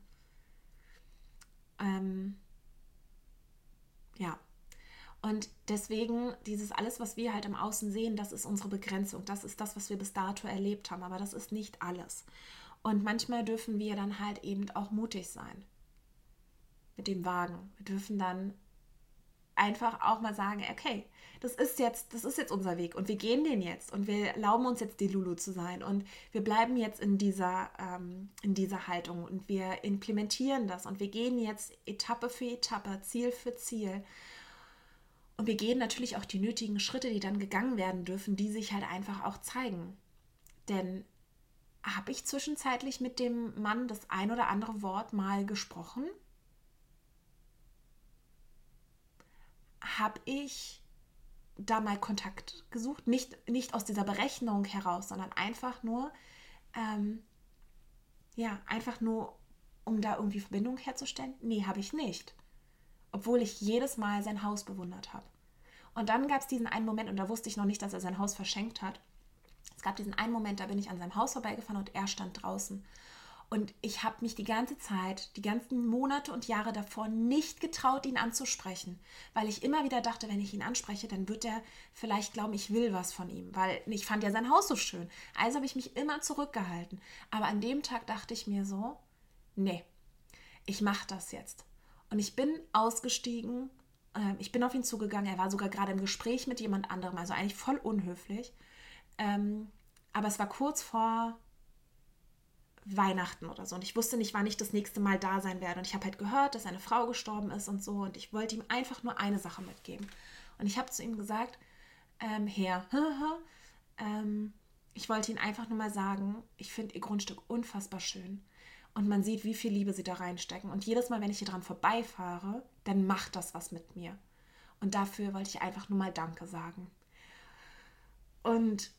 Ja, und deswegen dieses alles, was wir halt im Außen sehen, das ist unsere Begrenzung, das ist das, was wir bis dato erlebt haben, aber das ist nicht alles. Und manchmal dürfen wir dann halt eben auch mutig sein mit dem Wagen. Wir dürfen dann einfach auch mal sagen, okay, das ist jetzt unser Weg und wir gehen den jetzt und wir erlauben uns jetzt Delulu zu sein und wir bleiben jetzt in dieser Haltung und wir implementieren das und wir gehen jetzt Etappe für Etappe, Ziel für Ziel. Und wir gehen natürlich auch die nötigen Schritte, die dann gegangen werden dürfen, die sich halt einfach auch zeigen. Denn habe ich zwischenzeitlich mit dem Mann das ein oder andere Wort mal gesprochen? Habe ich da mal Kontakt gesucht? Nicht aus dieser Berechnung heraus, sondern einfach nur, einfach nur, um da irgendwie Verbindung herzustellen? Nee, habe ich nicht. Obwohl ich jedes Mal sein Haus bewundert habe. Und dann gab es diesen einen Moment, und da wusste ich noch nicht, dass er sein Haus verschenkt hat. Es gab diesen einen Moment, da bin ich an seinem Haus vorbeigefahren und er stand draußen. Und ich habe mich die ganze Zeit, die ganzen Monate und Jahre davor nicht getraut, ihn anzusprechen, weil ich immer wieder dachte, wenn ich ihn anspreche, dann wird er vielleicht glauben, ich will was von ihm, weil ich fand ja sein Haus so schön. Also habe ich mich immer zurückgehalten. Aber an dem Tag dachte ich mir so, nee, ich mache das jetzt. Und ich bin ausgestiegen, ich bin auf ihn zugegangen, er war sogar gerade im Gespräch mit jemand anderem, also eigentlich voll unhöflich. Aber es war kurz vor Weihnachten oder so und ich wusste nicht, wann ich das nächste Mal da sein werde. Und ich habe halt gehört, dass seine Frau gestorben ist und so und ich wollte ihm einfach nur eine Sache mitgeben. Und ich habe zu ihm gesagt, Herr, ich wollte Ihnen einfach nur mal sagen, ich finde Ihr Grundstück unfassbar schön. Und man sieht, wie viel Liebe Sie da reinstecken. Und jedes Mal, wenn ich hier dran vorbeifahre, dann macht das was mit mir. Und dafür wollte ich einfach nur mal Danke sagen. Und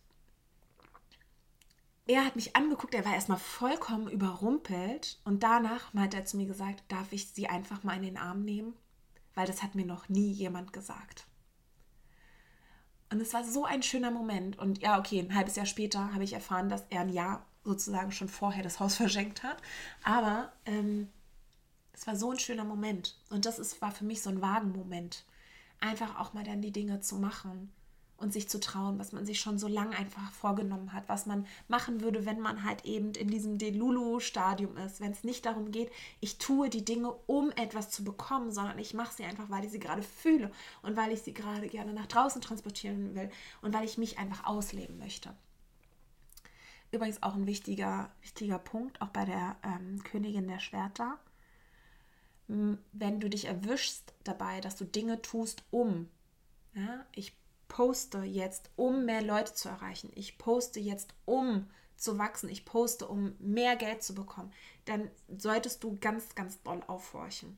er hat mich angeguckt, er war erstmal vollkommen überrumpelt. Und danach hat er zu mir gesagt, darf ich Sie einfach mal in den Arm nehmen? Weil das hat mir noch nie jemand gesagt. Und es war so ein schöner Moment. Und ja, okay, ein halbes Jahr später habe ich erfahren, dass er ein Jahr sozusagen schon vorher das Haus verschenkt hat. Aber es war so ein schöner Moment. Und war für mich so ein Wagenmoment. Einfach auch mal dann die Dinge zu machen und sich zu trauen, was man sich schon so lange einfach vorgenommen hat, was man machen würde, wenn man halt eben in diesem Delulu-Stadium ist, wenn es nicht darum geht, ich tue die Dinge, um etwas zu bekommen, sondern ich mache sie einfach, weil ich sie gerade fühle und weil ich sie gerade gerne nach draußen transportieren will und weil ich mich einfach ausleben möchte. Übrigens auch ein wichtiger Punkt, auch bei der Königin der Schwerter. Wenn du dich erwischst dabei, dass du Dinge tust, ich poste jetzt, um mehr Leute zu erreichen, ich poste jetzt, um zu wachsen, ich poste, um mehr Geld zu bekommen, dann solltest du ganz, ganz doll aufhorchen.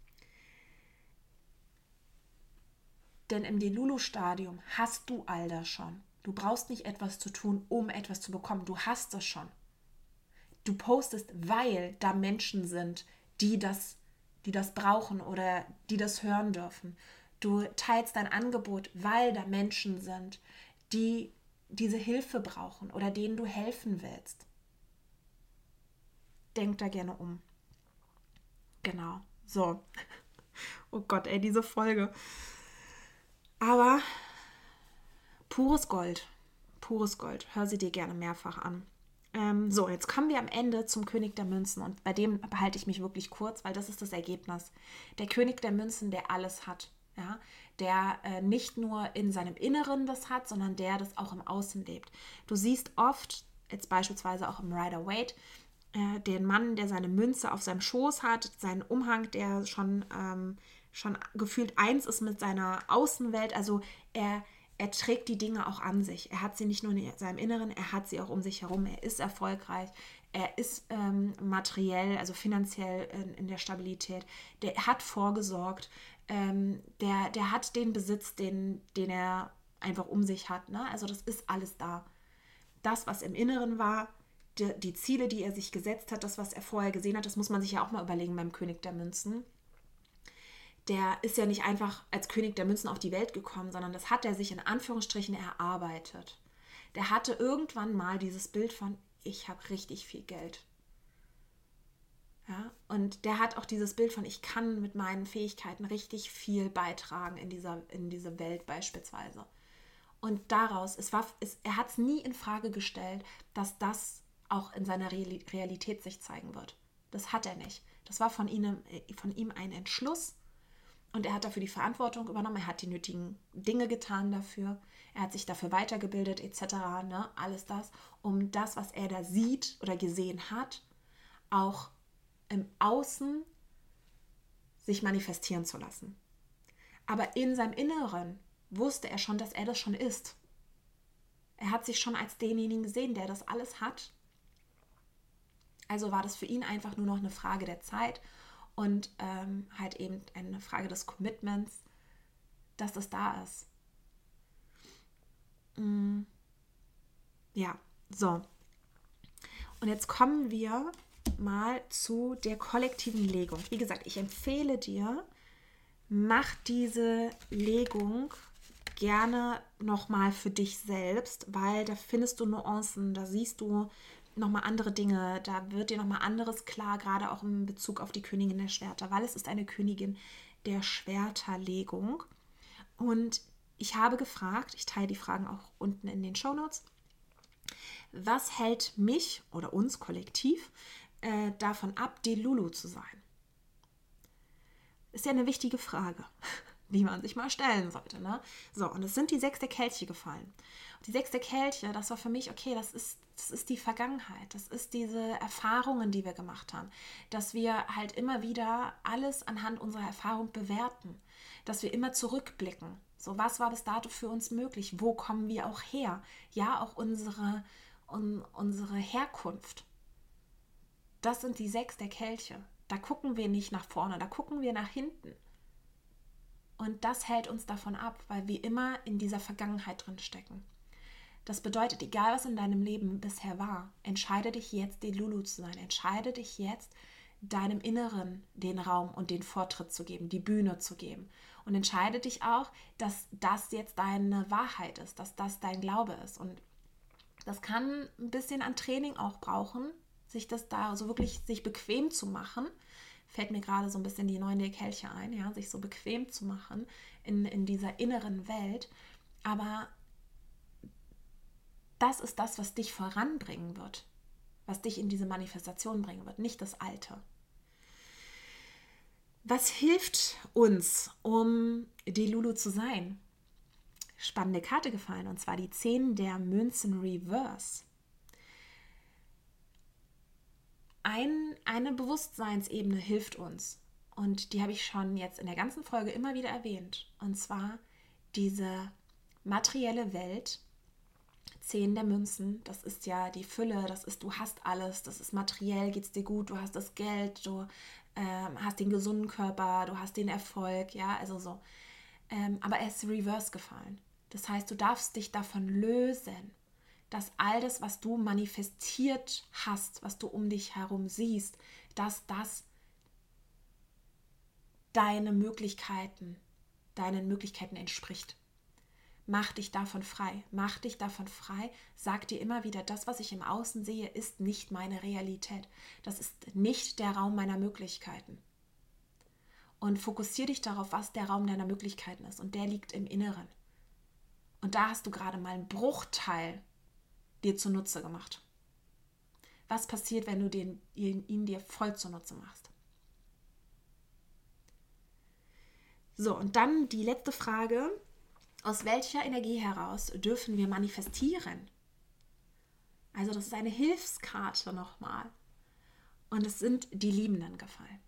Denn im Delulu-Stadium hast du all das schon. Du brauchst nicht etwas zu tun, um etwas zu bekommen. Du hast es schon. Du postest, weil da Menschen sind, die das brauchen oder die das hören dürfen. Du teilst dein Angebot, weil da Menschen sind, die diese Hilfe brauchen oder denen du helfen willst. Denk da gerne um. Genau. So. Oh Gott, ey, diese Folge. Aber pures Gold. Pures Gold. Hör sie dir gerne mehrfach an. So, jetzt kommen wir am Ende zum König der Münzen und bei dem behalte ich mich wirklich kurz, weil das ist das Ergebnis. Der König der Münzen, der alles hat, ja, der nicht nur in seinem Inneren das hat, sondern der das auch im Außen lebt. Du siehst oft, jetzt beispielsweise auch im Rider-Waite, den Mann, der seine Münze auf seinem Schoß hat, seinen Umhang, der schon gefühlt eins ist mit seiner Außenwelt, also er trägt die Dinge auch an sich. Er hat sie nicht nur in seinem Inneren, er hat sie auch um sich herum. Er ist erfolgreich, er ist materiell, also finanziell in der Stabilität. Der hat vorgesorgt, der hat den Besitz, den er einfach um sich hat. Ne? Also das ist alles da. Das, was im Inneren war, die Ziele, die er sich gesetzt hat, das, was er vorher gesehen hat, das muss man sich ja auch mal überlegen beim König der Münzen. Der ist ja nicht einfach als König der Münzen auf die Welt gekommen, sondern das hat er sich in Anführungsstrichen erarbeitet. Der hatte irgendwann mal dieses Bild von, ich habe richtig viel Geld. Ja, und der hat auch dieses Bild von, ich kann mit meinen Fähigkeiten richtig viel beitragen in diese Welt beispielsweise. Und daraus, er hat es nie in Frage gestellt, dass das auch in seiner Realität sich zeigen wird. Das hat er nicht. Das war von ihm ein Entschluss. Und er hat dafür die Verantwortung übernommen, er hat die nötigen Dinge getan dafür, er hat sich dafür weitergebildet etc., ne? Alles das, um das, was er da sieht oder gesehen hat, auch im Außen sich manifestieren zu lassen. Aber in seinem Inneren wusste er schon, dass er das schon ist. Er hat sich schon als denjenigen gesehen, der das alles hat. Also war das für ihn einfach nur noch eine Frage der Zeit und halt eben eine Frage des Commitments, dass das da ist. Ja, so. Und jetzt kommen wir mal zu der kollektiven Legung. Wie gesagt, ich empfehle dir, mach diese Legung gerne nochmal für dich selbst, weil da findest du Nuancen, da siehst du nochmal andere Dinge, da wird dir nochmal anderes klar, gerade auch in Bezug auf die Königin der Schwerter, weil es ist eine Königin der Schwerterlegung. Und ich habe gefragt, ich teile die Fragen auch unten in den Shownotes, was hält mich oder uns kollektiv davon ab, Delulu zu sein? Ist ja eine wichtige Frage, die man sich mal stellen sollte. Ne? So, und es sind die 6 der Kelche gefallen. Und die 6 der Kelche, das war für mich, okay, das ist die Vergangenheit. Das ist diese Erfahrungen, die wir gemacht haben. Dass wir halt immer wieder alles anhand unserer Erfahrung bewerten. Dass wir immer zurückblicken. So, was war bis dato für uns möglich? Wo kommen wir auch her? Ja, auch unsere Herkunft. Das sind die 6 der Kelche. Da gucken wir nicht nach vorne, da gucken wir nach hinten. Und das hält uns davon ab, weil wir immer in dieser Vergangenheit drin stecken. Das bedeutet, egal was in deinem Leben bisher war, entscheide dich jetzt, Delulu zu sein. Entscheide dich jetzt, deinem Inneren den Raum und den Vortritt zu geben, die Bühne zu geben. Und entscheide dich auch, dass das jetzt deine Wahrheit ist, dass das dein Glaube ist. Und das kann ein bisschen an Training auch brauchen, sich das da so wirklich sich bequem zu machen. Fällt mir gerade so ein bisschen die 9 der Kelche ein, ja, sich so bequem zu machen in dieser inneren Welt. Aber das ist das, was dich voranbringen wird, was dich in diese Manifestation bringen wird, nicht das Alte. Was hilft uns, um Delulu zu sein? Spannende Karte gefallen, und zwar die 10 der Münzen Reverse. Eine Bewusstseinsebene hilft uns, und die habe ich schon jetzt in der ganzen Folge immer wieder erwähnt, und zwar diese materielle Welt. 10 der Münzen, das ist ja die Fülle, das ist, du hast alles, das ist materiell, geht's dir gut, du hast das Geld, du hast den gesunden Körper, du hast den Erfolg, ja, also so. Aber er ist reverse gefallen. Das heißt, du darfst dich davon lösen, dass all das, was du manifestiert hast, was du um dich herum siehst, dass das deinen Möglichkeiten entspricht. Mach dich davon frei. Mach dich davon frei. Sag dir immer wieder, das, was ich im Außen sehe, ist nicht meine Realität. Das ist nicht der Raum meiner Möglichkeiten. Und fokussiere dich darauf, was der Raum deiner Möglichkeiten ist. Und der liegt im Inneren. Und da hast du gerade mal einen Bruchteil dir zunutze gemacht. Was passiert, wenn du ihn dir voll zunutze machst? So, und dann die letzte Frage. Aus welcher Energie heraus dürfen wir manifestieren? Also das ist eine Hilfskarte nochmal. Und es sind die Liebenden gefallen.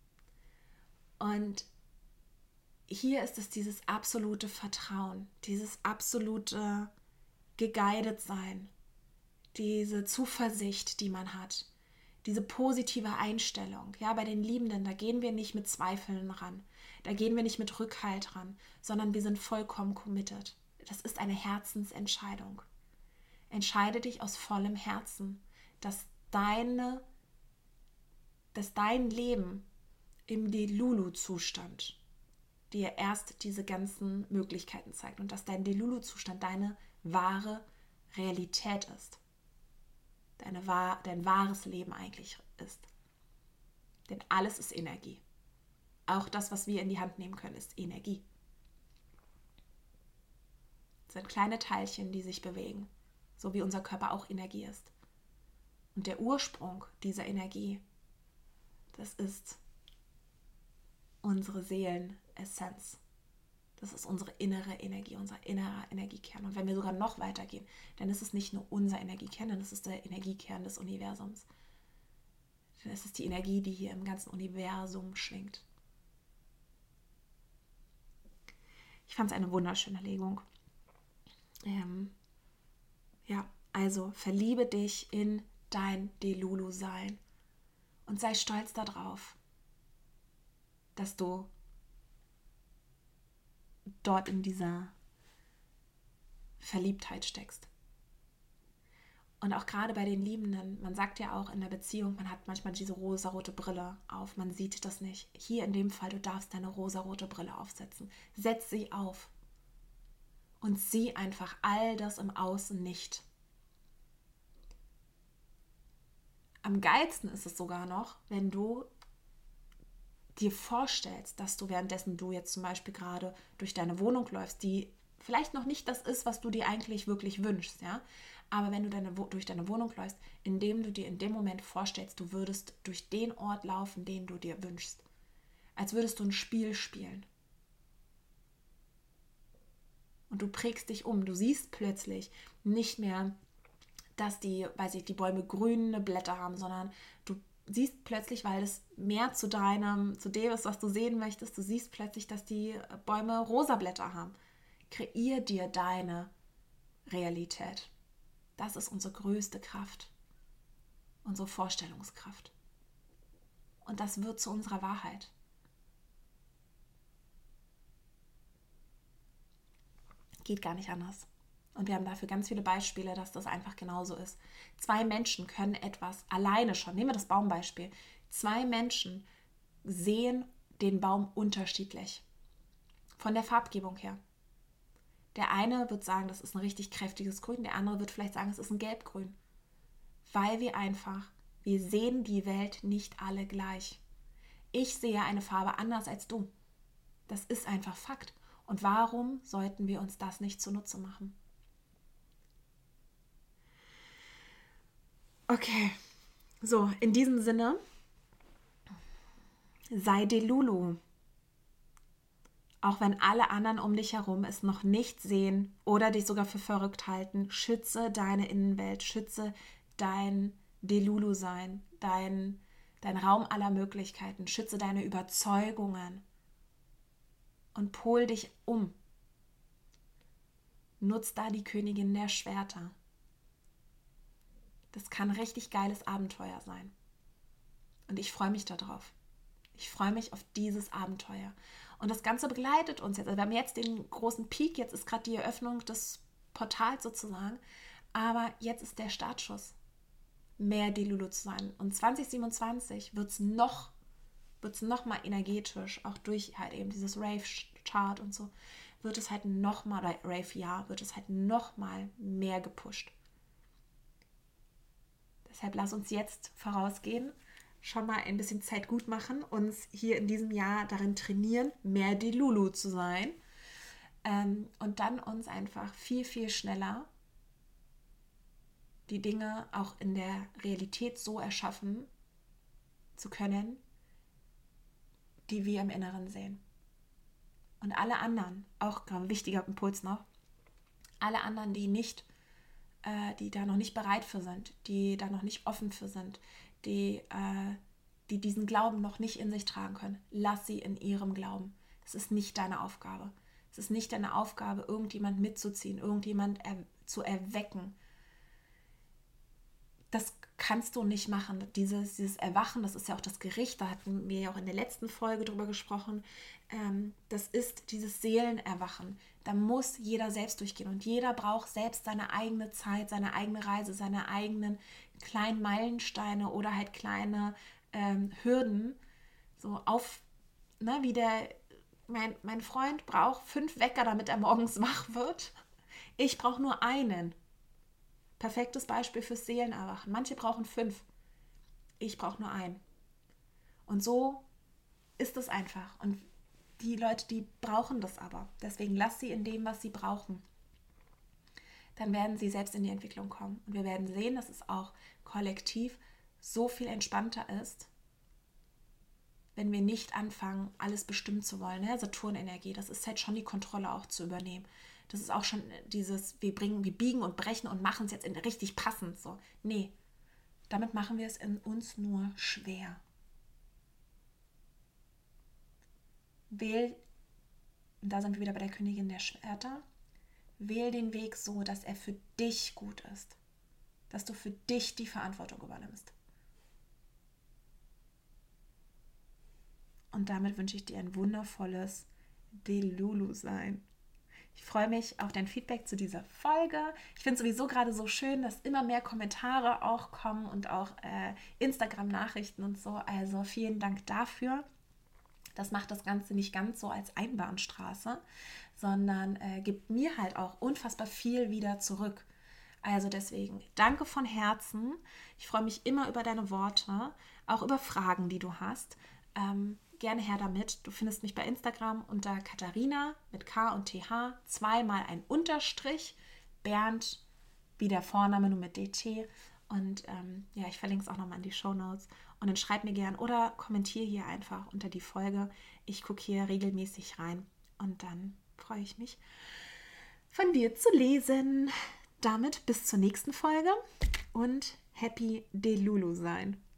Und hier ist es dieses absolute Vertrauen, dieses absolute geguidet sein, diese Zuversicht, die man hat, diese positive Einstellung. Ja, bei den Liebenden, da gehen wir nicht mit Zweifeln ran, da gehen wir nicht mit Rückhalt ran, sondern wir sind vollkommen committed. Das ist eine Herzensentscheidung. Entscheide dich aus vollem Herzen, dass dein Leben im Delulu-Zustand dir erst diese ganzen Möglichkeiten zeigt und dass dein Delulu-Zustand deine wahre Realität ist. Dein wahres Leben eigentlich ist. Denn alles ist Energie. Auch das, was wir in die Hand nehmen können, ist Energie. Es sind kleine Teilchen, die sich bewegen, so wie unser Körper auch Energie ist. Und der Ursprung dieser Energie, das ist unsere Seelenessenz. Das ist unsere innere Energie, unser innerer Energiekern. Und wenn wir sogar noch weiter gehen, dann ist es nicht nur unser Energiekern, dann ist es der Energiekern des Universums. Dann ist es die Energie, die hier im ganzen Universum schwingt. Ich fand es eine wunderschöne Legung. Also verliebe dich in dein Delulu-Sein und sei stolz darauf, dass du dort in dieser Verliebtheit steckst. Und auch gerade bei den Liebenden, man sagt ja auch in der Beziehung, man hat manchmal diese rosarote Brille auf, man sieht das nicht. Hier in dem Fall, du darfst deine rosarote Brille aufsetzen. Setz sie auf und sieh einfach all das im Außen nicht. Am geilsten ist es sogar noch, wenn du dir vorstellst, dass du währenddessen du jetzt zum Beispiel gerade durch deine Wohnung läufst, die vielleicht noch nicht das ist, was du dir eigentlich wirklich wünschst, ja. Aber wenn du durch deine Wohnung läufst, indem du dir in dem Moment vorstellst, du würdest durch den Ort laufen, den du dir wünschst, als würdest du ein Spiel spielen. Und du prägst dich um. Du siehst plötzlich nicht mehr, dass die Bäume grüne Blätter haben, sondern du siehst plötzlich, weil es mehr zu dem ist, was du sehen möchtest, du siehst plötzlich, dass die Bäume rosa Blätter haben. Kreier dir deine Realität. Das ist unsere größte Kraft, unsere Vorstellungskraft. Und das wird zu unserer Wahrheit. Geht gar nicht anders. Und wir haben dafür ganz viele Beispiele, dass das einfach genauso ist. 2 Menschen können etwas alleine schon, nehmen wir das Baumbeispiel, 2 Menschen sehen den Baum unterschiedlich. Von der Farbgebung her. Der eine wird sagen, das ist ein richtig kräftiges Grün, der andere wird vielleicht sagen, es ist ein Gelbgrün. Weil wir sehen die Welt nicht alle gleich. Ich sehe eine Farbe anders als du. Das ist einfach Fakt. Und warum sollten wir uns das nicht zunutze machen? Okay, so, in diesem Sinne, sei Delulu. Auch wenn alle anderen um dich herum es noch nicht sehen oder dich sogar für verrückt halten, schütze deine Innenwelt, schütze dein Delulu-Sein, dein Raum aller Möglichkeiten, schütze deine Überzeugungen und pol dich um. Nutz da die Königin der Schwerter. Das kann ein richtig geiles Abenteuer sein. Und ich freue mich darauf. Ich freue mich auf dieses Abenteuer. Und das Ganze begleitet uns jetzt. Also wir haben jetzt den großen Peak, jetzt ist gerade die Eröffnung des Portals sozusagen. Aber jetzt ist der Startschuss, mehr Delulu zu sein. Und 2027 wird es noch mal energetisch, auch durch halt eben dieses Rave-Chart und so, wird es halt noch mal, oder Rave-Jahr, wird es halt noch mal mehr gepusht. Deshalb lass uns jetzt vorausgehen, schon mal ein bisschen Zeit gut machen, uns hier in diesem Jahr darin trainieren, mehr Delulu zu sein und dann uns einfach viel, viel schneller die Dinge auch in der Realität so erschaffen zu können, die wir im Inneren sehen. Und alle anderen, auch ein wichtiger Impuls noch, alle anderen, die da noch nicht bereit für sind, die da noch nicht offen für sind, die diesen Glauben noch nicht in sich tragen können, lass sie in ihrem Glauben. Es ist nicht deine Aufgabe. Es ist nicht deine Aufgabe, irgendjemand mitzuziehen, irgendjemand zu erwecken. Das kannst du nicht machen. Dieses Erwachen, das ist ja auch das Gericht, da hatten wir ja auch in der letzten Folge drüber gesprochen, das ist dieses Seelenerwachen. Da muss jeder selbst durchgehen und jeder braucht selbst seine eigene Zeit, seine eigene Reise, seine eigenen kleinen Meilensteine oder halt kleine Hürden. So wie mein Freund braucht 5 Wecker, damit er morgens wach wird. Ich brauche nur einen. Perfektes Beispiel fürs Seelenerwachen. Manche brauchen 5. Ich brauche nur einen. Und so ist es einfach. Und die Leute, die brauchen das aber. Deswegen lass sie in dem, was sie brauchen. Dann werden sie selbst in die Entwicklung kommen. Und wir werden sehen, dass es auch kollektiv so viel entspannter ist, wenn wir nicht anfangen, alles bestimmen zu wollen. Ne? Saturnenergie, das ist halt schon die Kontrolle auch zu übernehmen. Das ist auch schon dieses, wir biegen und brechen und machen es jetzt richtig passend. So. Nee, damit machen wir es in uns nur schwer. Wähl, und da sind wir wieder bei der Königin der Schwerter, wähl den Weg so, dass er für dich gut ist. Dass du für dich die Verantwortung übernimmst. Und damit wünsche ich dir ein wundervolles Delulu-Sein. Ich freue mich auf dein Feedback zu dieser Folge. Ich finde es sowieso gerade so schön, dass immer mehr Kommentare auch kommen und auch Instagram-Nachrichten und so. Also vielen Dank dafür. Das macht das Ganze nicht ganz so als Einbahnstraße, sondern gibt mir halt auch unfassbar viel wieder zurück. Also deswegen danke von Herzen. Ich freue mich immer über deine Worte, auch über Fragen, die du hast. Gerne her damit. Du findest mich bei Instagram unter Katharina mit K und TH, zweimal ein Unterstrich, Bernd, wie der Vorname, nur mit DT. Und ja, ich verlinke es auch nochmal in die Shownotes. Und dann schreib mir gern oder kommentiere hier einfach unter die Folge. Ich gucke hier regelmäßig rein. Und dann freue ich mich, von dir zu lesen. Damit bis zur nächsten Folge und Happy Delulu sein.